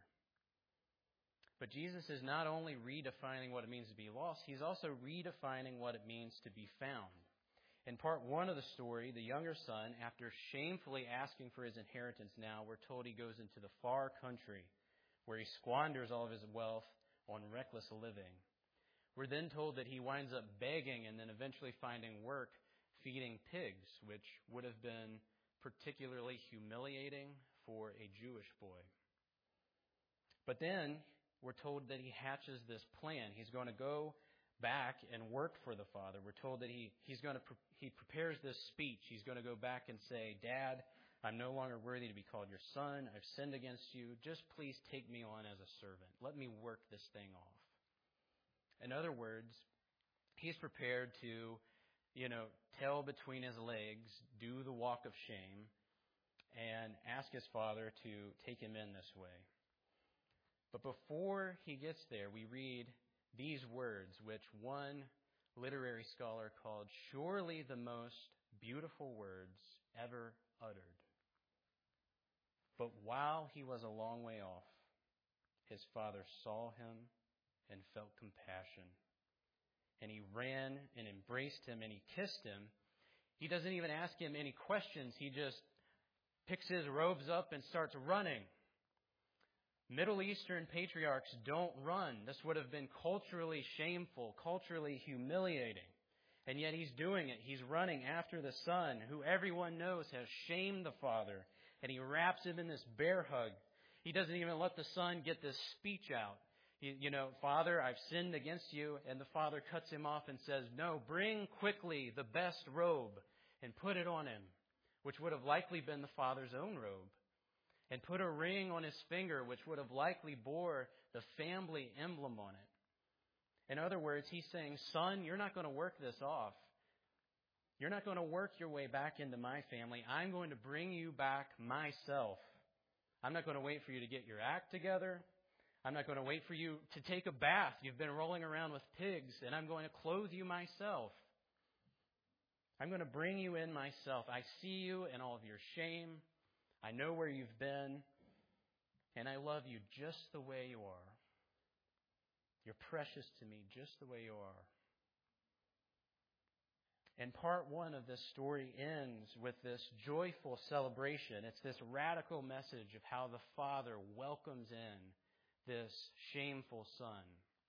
But Jesus is not only redefining what it means to be lost, He's also redefining what it means to be found. In part 1 of the story, the younger son, after shamefully asking for his inheritance now, we're told he goes into the far country where he squanders all of his wealth on reckless living. We're then told that he winds up begging and then eventually finding work feeding pigs, which would have been particularly humiliating for a Jewish boy. But then we're told that he hatches this plan. He's going to go back and work for the Father. We're told that he prepares this speech. He's going to go back and say, "Dad, I'm no longer worthy to be called your son. I've sinned against you. Just please take me on as a servant. Let me work this thing off." In other words, he's prepared to, tail between his legs, do the walk of shame, and ask his father to take him in this way. But before he gets there, we read these words, which one literary scholar called surely the most beautiful words ever uttered. But while he was a long way off, his father saw him and felt compassion. And he ran and embraced him and he kissed him. He doesn't even ask him any questions. He just picks his robes up and starts running. Middle Eastern patriarchs don't run. This would have been culturally shameful, culturally humiliating. And yet he's doing it. He's running after the son, who everyone knows has shamed the father. And he wraps him in this bear hug. He doesn't even let the son get this speech out. "Father, I've sinned against you." And the father cuts him off and says, "No, bring quickly the best robe and put it on him," which would have likely been the father's own robe. "And put a ring on his finger," which would have likely bore the family emblem on it. In other words, he's saying, "Son, you're not going to work this off. You're not going to work your way back into my family. I'm going to bring you back myself. I'm not going to wait for you to get your act together. I'm not going to wait for you to take a bath. You've been rolling around with pigs, and I'm going to clothe you myself. I'm going to bring you in myself. I see you in all of your shame. I know where you've been, and I love you just the way you are. You're precious to me just the way you are." And part 1 of this story ends with this joyful celebration. It's this radical message of how the Father welcomes in this shameful son.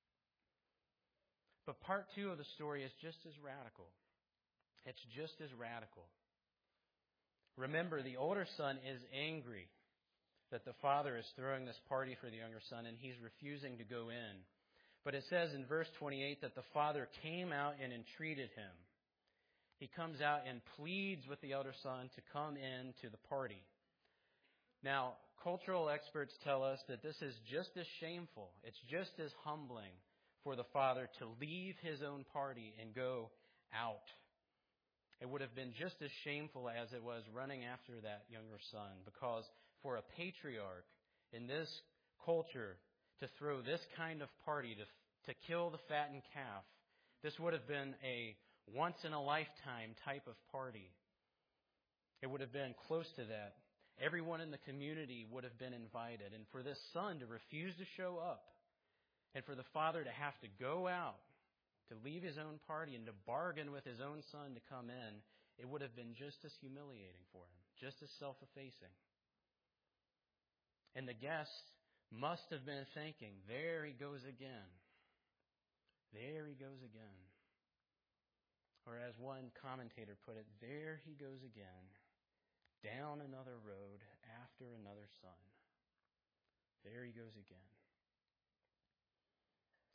But part 2 of the story is just as radical. It's just as radical. Remember, the older son is angry that the father is throwing this party for the younger son, and he's refusing to go in. But it says in verse 28 that the father came out and entreated him. He comes out and pleads with the elder son to come in to the party. Now, cultural experts tell us that this is just as shameful. It's just as humbling for the father to leave his own party and go out. It would have been just as shameful as it was running after that younger son, because for a patriarch in this culture to throw this kind of party, to kill the fattened calf, this would have been a once-in-a-lifetime type of party. It would have been close to that. Everyone in the community would have been invited. And for this son to refuse to show up, and for the father to have to go out, to leave his own party and to bargain with his own son to come in, it would have been just as humiliating for him, just as self-effacing. And the guests must have been thinking, "There he goes again. There he goes again." Or as one commentator put it, "There he goes again, down another road after another son. There he goes again."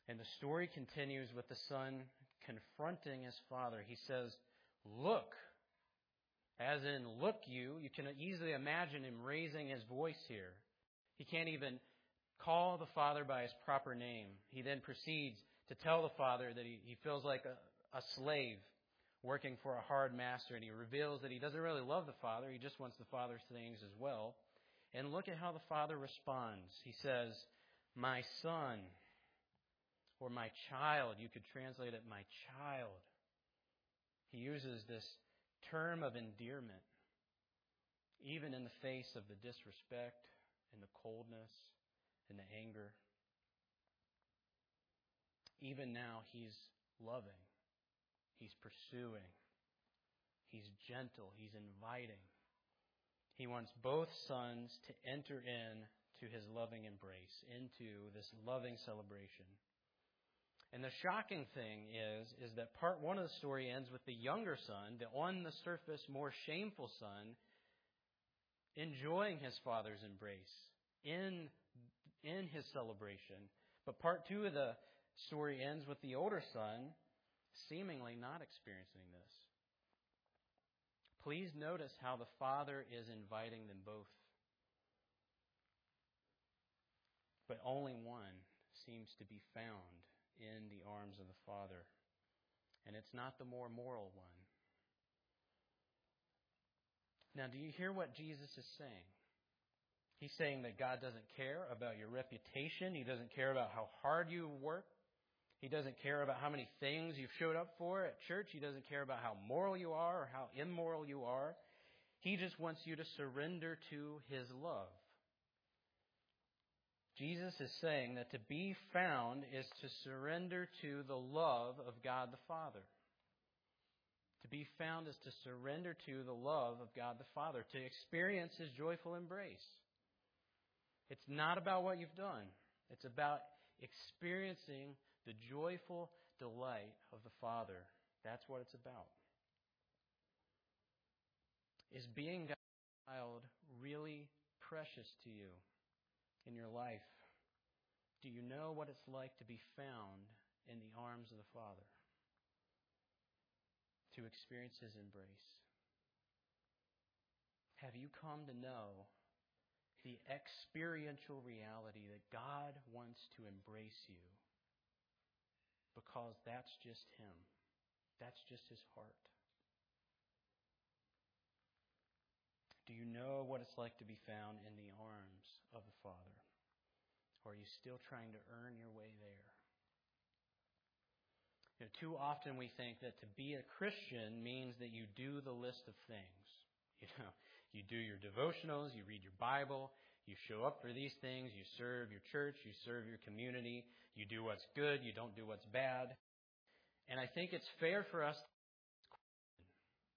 And the story continues with the son confronting his father. He says, "Look," as in, "Look you." You can easily imagine him raising his voice here. He can't even call the father by his proper name. He then proceeds to tell the father that he feels like a slave working for a hard master, and he reveals that he doesn't really love the father. He just wants the father's things as well. And look at how the father responds. He says, "My son," or "my child." You could translate it, "my child." He uses this term of endearment, even in the face of the disrespect and the coldness and the anger. Even now, he's loving. He's pursuing. He's gentle. He's inviting. He wants both sons to enter into his loving embrace, into this loving celebration. And the shocking thing is that part one of the story ends with the younger son, the on the surface more shameful son, enjoying his father's embrace in his celebration. But part two of the story ends with the older son seemingly not experiencing this. Please notice how the father is inviting them both. But only one seems to be found in the arms of the father. And it's not the more moral one. Now, do you hear what Jesus is saying? He's saying that God doesn't care about your reputation. He doesn't care about how hard you work. He doesn't care about how many things you've showed up for at church. He doesn't care about how moral you are or how immoral you are. He just wants you to surrender to His love. Jesus is saying that to be found is to surrender to the love of God the Father. To be found is to surrender to the love of God the Father, to experience His joyful embrace. It's not about what you've done. It's about experiencing the joyful delight of the Father. That's what it's about. Is being God's child really precious to you in your life? Do you know what it's like to be found in the arms of the Father? To experience His embrace? Have you come to know the experiential reality that God wants to embrace you? Because that's just Him. That's just His heart. Do you know what it's like to be found in the arms of the Father? Or are you still trying to earn your way there? You know, too often we think that to be a Christian means that you do the list of things. You do your devotionals, you read your Bible, you show up for these things, you serve your church, you serve your community, you do what's good, you don't do what's bad. And I think it's fair for us to question,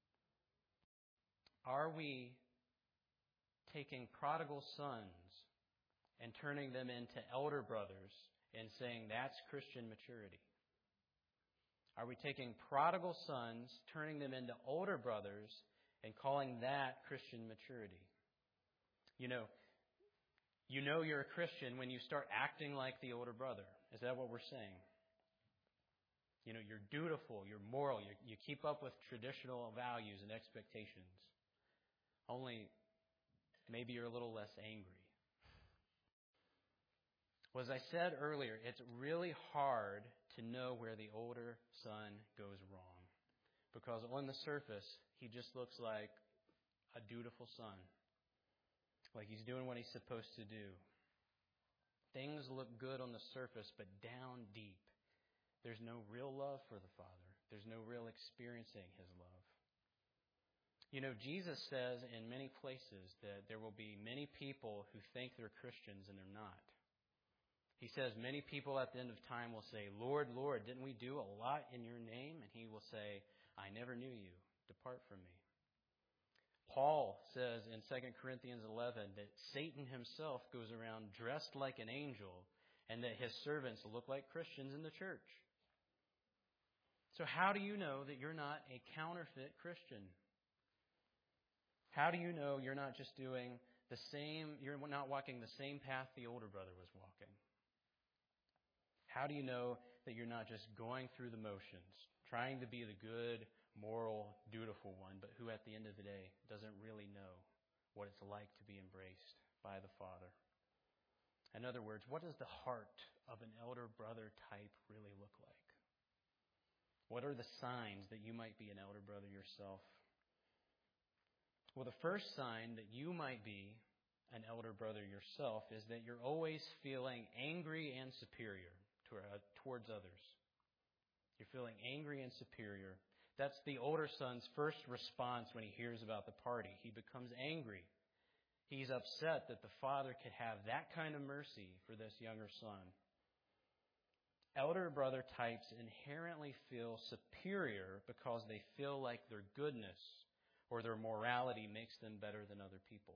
are we taking prodigal sons and turning them into elder brothers and saying that's Christian maturity? Are we taking prodigal sons, turning them into older brothers, and calling that Christian maturity? You know you're a Christian when you start acting like the older brother. Is that what we're saying? You know, you're dutiful, you're moral, you keep up with traditional values and expectations. Only maybe you're a little less angry. Well, as I said earlier, it's really hard to know where the older son goes wrong. Because on the surface, he just looks like a dutiful son. Like he's doing what he's supposed to do. Things look good on the surface, but down deep, there's no real love for the Father. There's no real experiencing His love. You know, Jesus says in many places that there will be many people who think they're Christians and they're not. He says many people at the end of time will say, "Lord, Lord, didn't we do a lot in your name?" And He will say, "I never knew you. Depart from me." Paul says in 2 Corinthians 11 that Satan himself goes around dressed like an angel and that his servants look like Christians in the church. So how do you know that you're not a counterfeit Christian? How do you know you're not just doing the same, you're not walking the same path the older brother was walking? How do you know that you're not just going through the motions, trying to be the good, moral, dutiful one, but who at the end of the day doesn't really know what it's like to be embraced by the Father? In other words, what does the heart of an elder brother type really look like? What are the signs that you might be an elder brother yourself? Well, the first sign that you might be an elder brother yourself is that you're always feeling angry and superior towards others. You're feeling angry and superior. That's the older son's first response when he hears about the party. He becomes angry. He's upset that the father could have that kind of mercy for this younger son. Elder brother types inherently feel superior because they feel like their goodness or their morality makes them better than other people.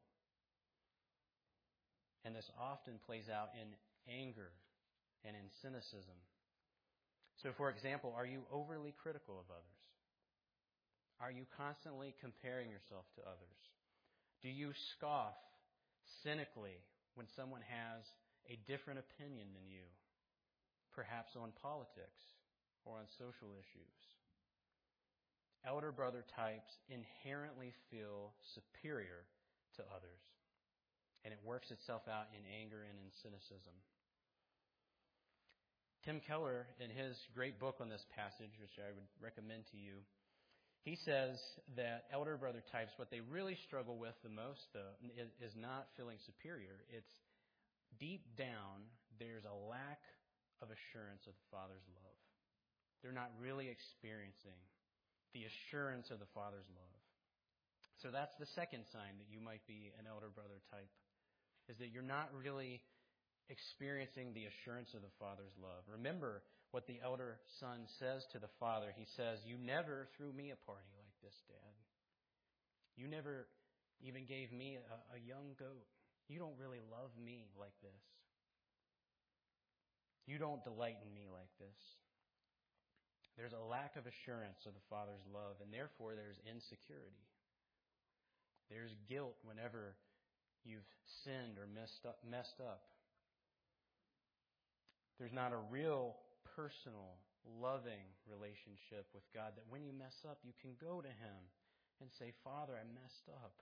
And this often plays out in anger and in cynicism. So, for example, are you overly critical of others? Are you constantly comparing yourself to others? Do you scoff cynically when someone has a different opinion than you, perhaps on politics or on social issues? Elder brother types inherently feel superior to others, and it works itself out in anger and in cynicism. Tim Keller, in his great book on this passage, which I would recommend to you, he says that elder brother types, what they really struggle with the most, though, is not feeling superior. It's deep down, there's a lack of assurance of the Father's love. They're not really experiencing the assurance of the Father's love. So that's the second sign that you might be an elder brother type, is that you're not really experiencing the assurance of the Father's love. Remember what the elder son says to the father. He says, "You never threw me a party like this, Dad. You never even gave me a young goat. You don't really love me like this. You don't delight in me like this." There's a lack of assurance of the Father's love, and therefore there's insecurity. There's guilt whenever you've sinned or messed up. There's not a real personal, loving relationship with God that when you mess up, you can go to Him and say, "Father, I messed up."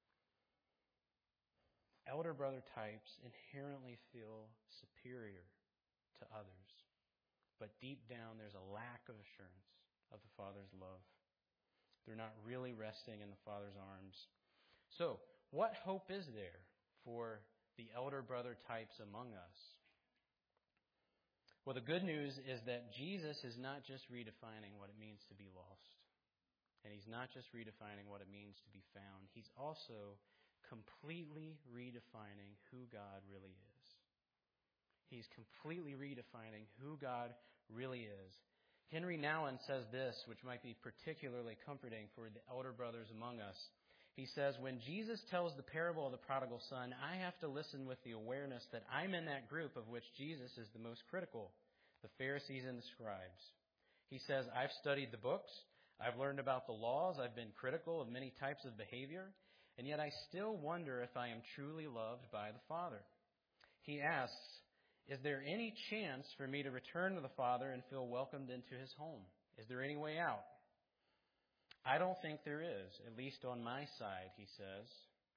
Elder brother types inherently feel superior to others, but deep down there's a lack of assurance of the Father's love. They're not really resting in the Father's arms. So, what hope is there for the elder brother types among us? Well, the good news is that Jesus is not just redefining what it means to be lost. And He's not just redefining what it means to be found. He's also completely redefining who God really is. He's completely redefining who God really is. Henry Nouwen says this, which might be particularly comforting for the elder brothers among us. He says, "When Jesus tells the parable of the prodigal son, I have to listen with the awareness that I'm in that group of which Jesus is the most critical, the Pharisees and the scribes." He says, "I've studied the books, I've learned about the laws, I've been critical of many types of behavior, and yet I still wonder if I am truly loved by the Father." He asks, "Is there any chance for me to return to the Father and feel welcomed into His home? Is there any way out?" "I don't think there is, at least on my side," he says.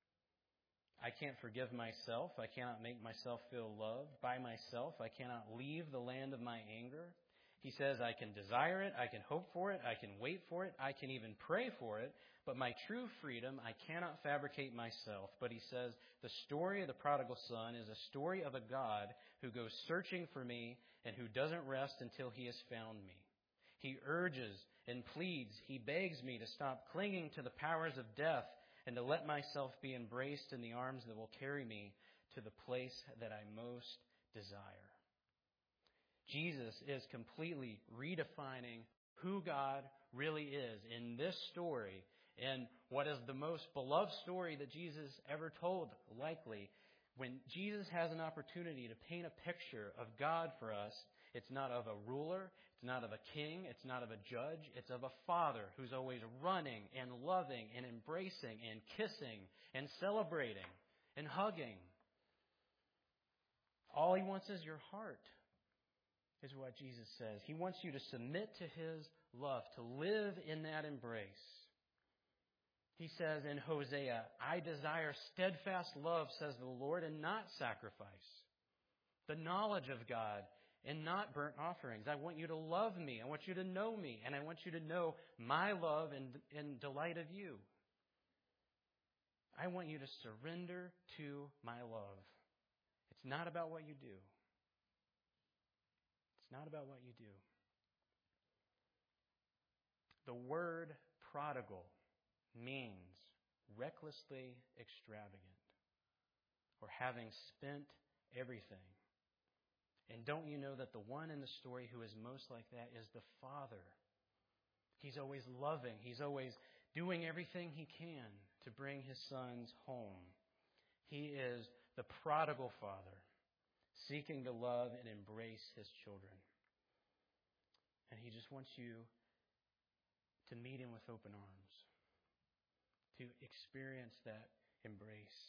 "I can't forgive myself. I cannot make myself feel loved by myself. I cannot leave the land of my anger." He says, "I can desire it. I can hope for it. I can wait for it. I can even pray for it. But my true freedom, I cannot fabricate myself." But he says, "The story of the prodigal son is a story of a God who goes searching for me and who doesn't rest until He has found me. He urges and pleads. He begs me to stop clinging to the powers of death and to let myself be embraced in the arms that will carry me to the place that I most desire." Jesus is completely redefining who God really is in this story, and what is the most beloved story that Jesus ever told, likely. When Jesus has an opportunity to paint a picture of God for us, it's not of a ruler, it's not of a king, it's not of a judge, it's of a Father who's always running and loving and embracing and kissing and celebrating and hugging. All He wants is your heart. is what Jesus says. He wants you to submit to His love, to live in that embrace. He says in Hosea, I desire steadfast love, says the Lord, and not sacrifice. The knowledge of God and not burnt offerings. I want you to love me. I want you to know me. And I want you to know my love and delight of you. I want you to surrender to my love. It's not about what you do. It's not about what you do. The word prodigal means recklessly extravagant or having spent everything. And don't you know that the one in the story who is most like that is the Father? He's always loving. He's always doing everything He can to bring His sons home. He is the prodigal Father, seeking to love and embrace His children. And He just wants you to meet Him with open arms, to experience that embrace.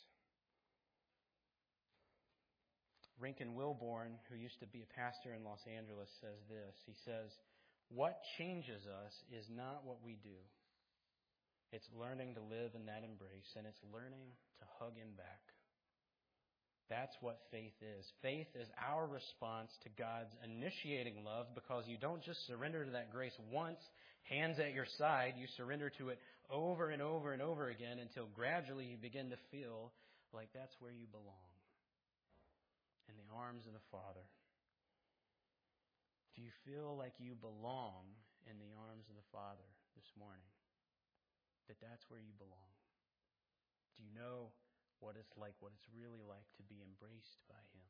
Rinkin Wilborn, who used to be a pastor in Los Angeles, says this. He says, what changes us is not what we do. It's learning to live in that embrace, and it's learning to hug Him back. That's what faith is. Faith is our response to God's initiating love, because you don't just surrender to that grace once, hands at your side. You surrender to it over and over and over again until gradually you begin to feel like that's where you belong, in the arms of the Father. Do you feel like you belong in the arms of the Father this morning? That that's where you belong? Do you know what it's like, what it's really like to be embraced by Him?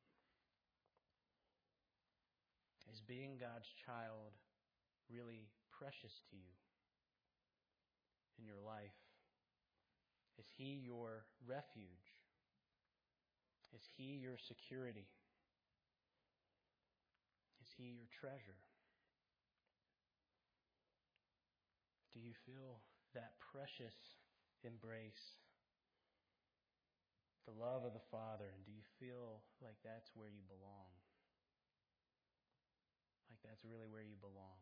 Is being God's child really precious to you in your life? Is He your refuge? Is He your security? Is He your treasure? Do you feel that precious embrace, the love of the Father, and do you feel like that's where you belong? Like that's really where you belong?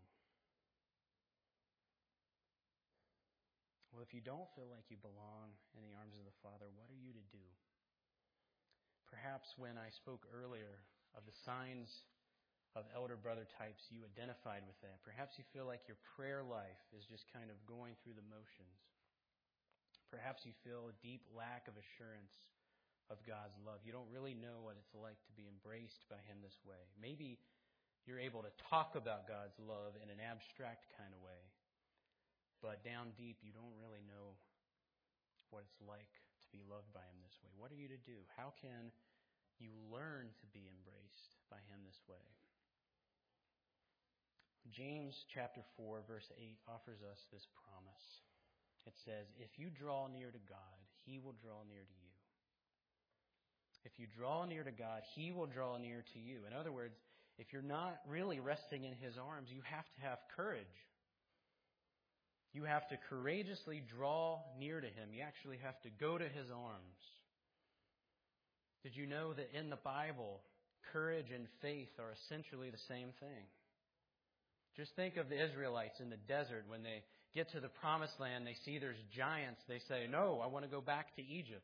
Well, if you don't feel like you belong in the arms of the Father, what are you to do? Perhaps when I spoke earlier of the signs of elder brother types, you identified with that. Perhaps you feel like your prayer life is just kind of going through the motions. Perhaps you feel a deep lack of assurance of God's love. You don't really know what it's like to be embraced by Him this way. Maybe you're able to talk about God's love in an abstract kind of way, but down deep you don't really know what it's like to be loved by Him this way. What are you to do? How can you learn to be embraced by Him this way? James chapter 4, verse 8 offers us this promise. It says, if you draw near to God, He will draw near to you. If you draw near to God, He will draw near to you. In other words, if you're not really resting in His arms, you have to have courage. You have to courageously draw near to Him. You actually have to go to His arms. Did you know that in the Bible, courage and faith are essentially the same thing? Just think of the Israelites in the desert. When they get to the promised land, they see there's giants. They say, no, I want to go back to Egypt.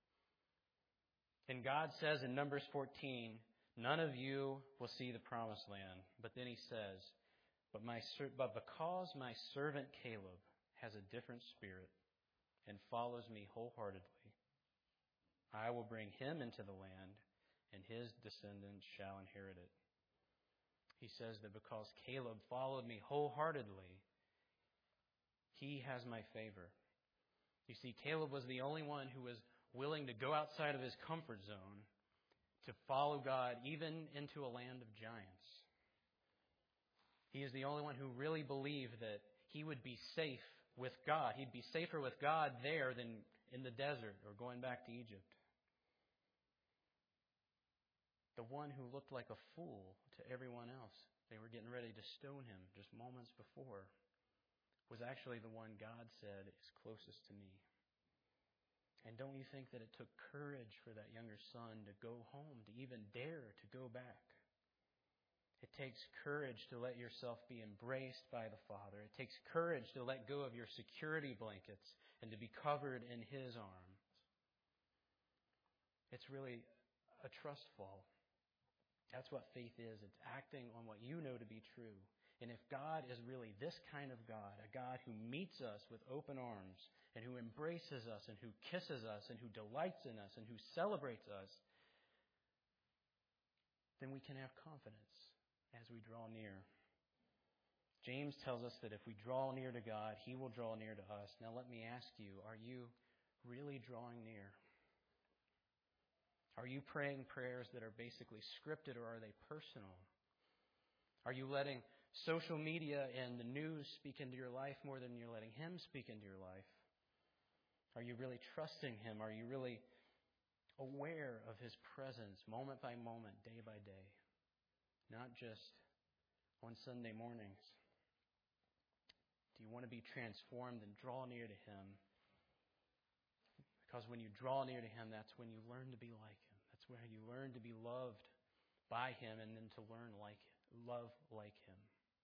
And God says in Numbers 14, none of you will see the promised land. But then He says, but because my servant Caleb has a different spirit and follows me wholeheartedly, I will bring him into the land, and his descendants shall inherit it. He says that because Caleb followed me wholeheartedly, he has my favor. You see, Caleb was the only one who was willing to go outside of his comfort zone to follow God, even into a land of giants. He is the only one who really believed that he would be safe with God. He'd be safer with God there than in the desert or going back to Egypt. The one who looked like a fool to everyone else, they were getting ready to stone him just moments before, was actually the one God said is closest to me. And don't you think that it took courage for that younger son to go home, to even dare to go back? It takes courage to let yourself be embraced by the Father. It takes courage to let go of your security blankets and to be covered in His arms. It's really a trust fall. That's what faith is. It's acting on what you know to be true. And if God is really this kind of God, a God who meets us with open arms and who embraces us and who kisses us and who delights in us and who celebrates us, then we can have confidence as we draw near. James tells us that if we draw near to God, He will draw near to us. Now let me ask you, are you really drawing near? Are you praying prayers that are basically scripted, or are they personal? Are you letting social media and the news speak into your life more than you're letting Him speak into your life? Are you really trusting Him? Are you really aware of His presence moment by moment, day by day? Not just on Sunday mornings. Do you want to be transformed and draw near to Him? Because when you draw near to Him, that's when you learn to be like Him. That's where you learn to be loved by Him and then to learn love like Him.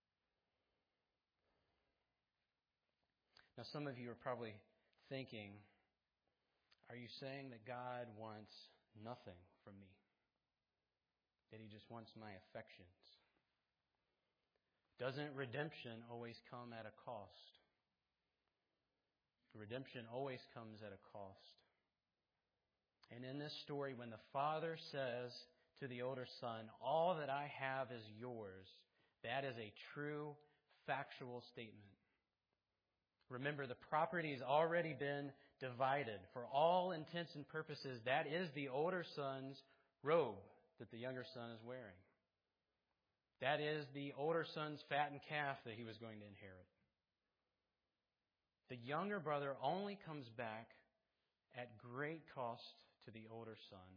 Now, some of you are probably thinking, are you saying that God wants nothing from me? That He just wants my affections? Doesn't redemption always come at a cost? Redemption always comes at a cost. And in this story, when the father says to the older son, "All that I have is yours," that is a true, factual statement. Remember, the property has already been divided. For all intents and purposes, that is the older son's robe that the younger son is wearing. That is the older son's fattened calf that he was going to inherit. The younger brother only comes back at great cost to the older son.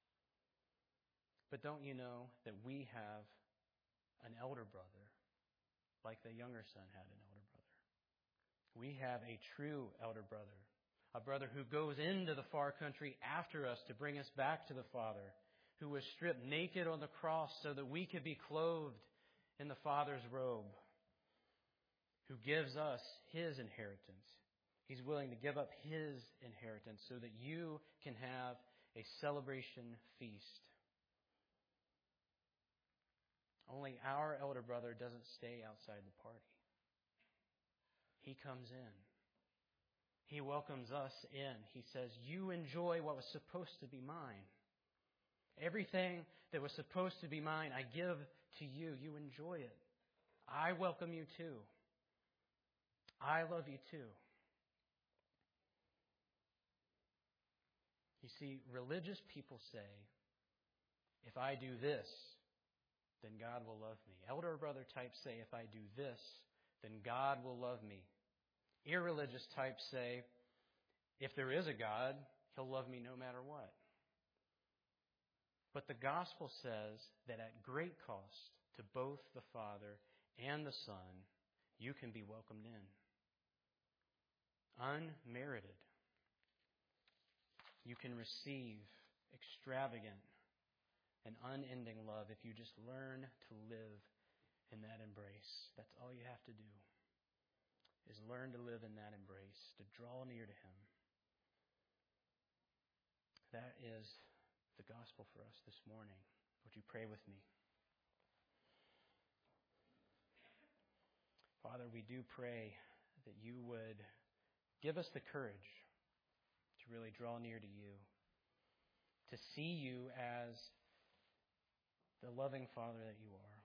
But don't you know that we have an elder brother like the younger son had an elder brother? We have a true elder brother, a brother who goes into the far country after us to bring us back to the Father, who was stripped naked on the cross so that we could be clothed in the Father's robe, who gives us His inheritance. He's willing to give up His inheritance so that you can have a celebration feast. Only our elder brother doesn't stay outside the party. He comes in. He welcomes us in. He says, "You enjoy what was supposed to be mine. Everything that was supposed to be mine, I give to you. You enjoy it. I welcome you too. I love you too." You see, religious people say, if I do this, then God will love me. Elder brother types say, if I do this, then God will love me. Irreligious types say, if there is a God, He'll love me no matter what. But the gospel says that at great cost to both the Father and the Son, you can be welcomed in. Unmerited. You can receive extravagant and unending love if you just learn to live in that embrace. That's all you have to do, is learn to live in that embrace, to draw near to Him. That is the gospel for us this morning. Would you pray with me? Father, we do pray that you would give us the courage to really draw near to you, to see you as the loving Father that you are.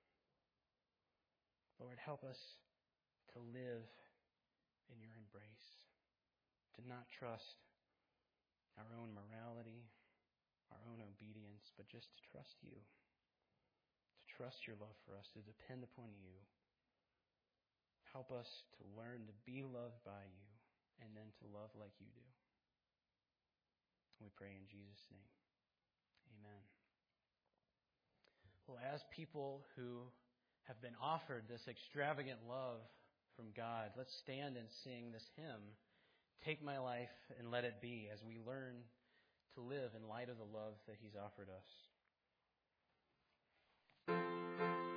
Lord, help us to live in your embrace, to not trust our own morality, our own obedience, but just to trust you, to trust your love for us, to depend upon you. Help us to learn to be loved by you and then to love like you do. We pray in Jesus' name. Amen. Well, as people who have been offered this extravagant love from God, let's stand and sing this hymn, "Take My Life and Let It Be," as we learn to live in light of the love that He's offered us.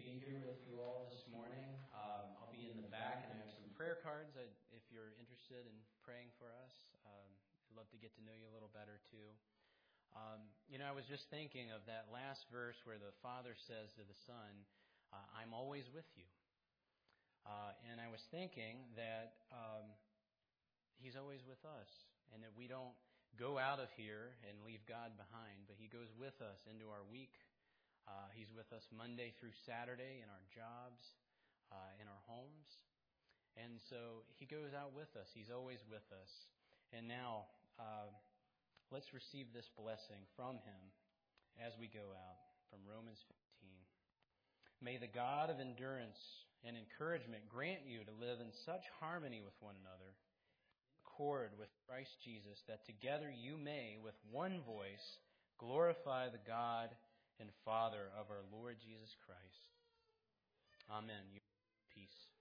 be here with you all this morning. I'll be in the back, and I have some prayer cards if you're interested in praying for us. I'd love to get to know you a little better, too. I was just thinking of that last verse where the Father says to the Son, I'm always with you. And I was thinking that He's always with us, and that we don't go out of here and leave God behind, but He goes with us into our week. He's with us Monday through Saturday in our jobs, in our homes. And so He goes out with us. He's always with us. And now, let's receive this blessing from Him as we go out from Romans 15. May the God of endurance and encouragement grant you to live in such harmony with one another, in accord with Christ Jesus, that together you may, with one voice, glorify the God and Father of our Lord Jesus Christ. Amen. Peace.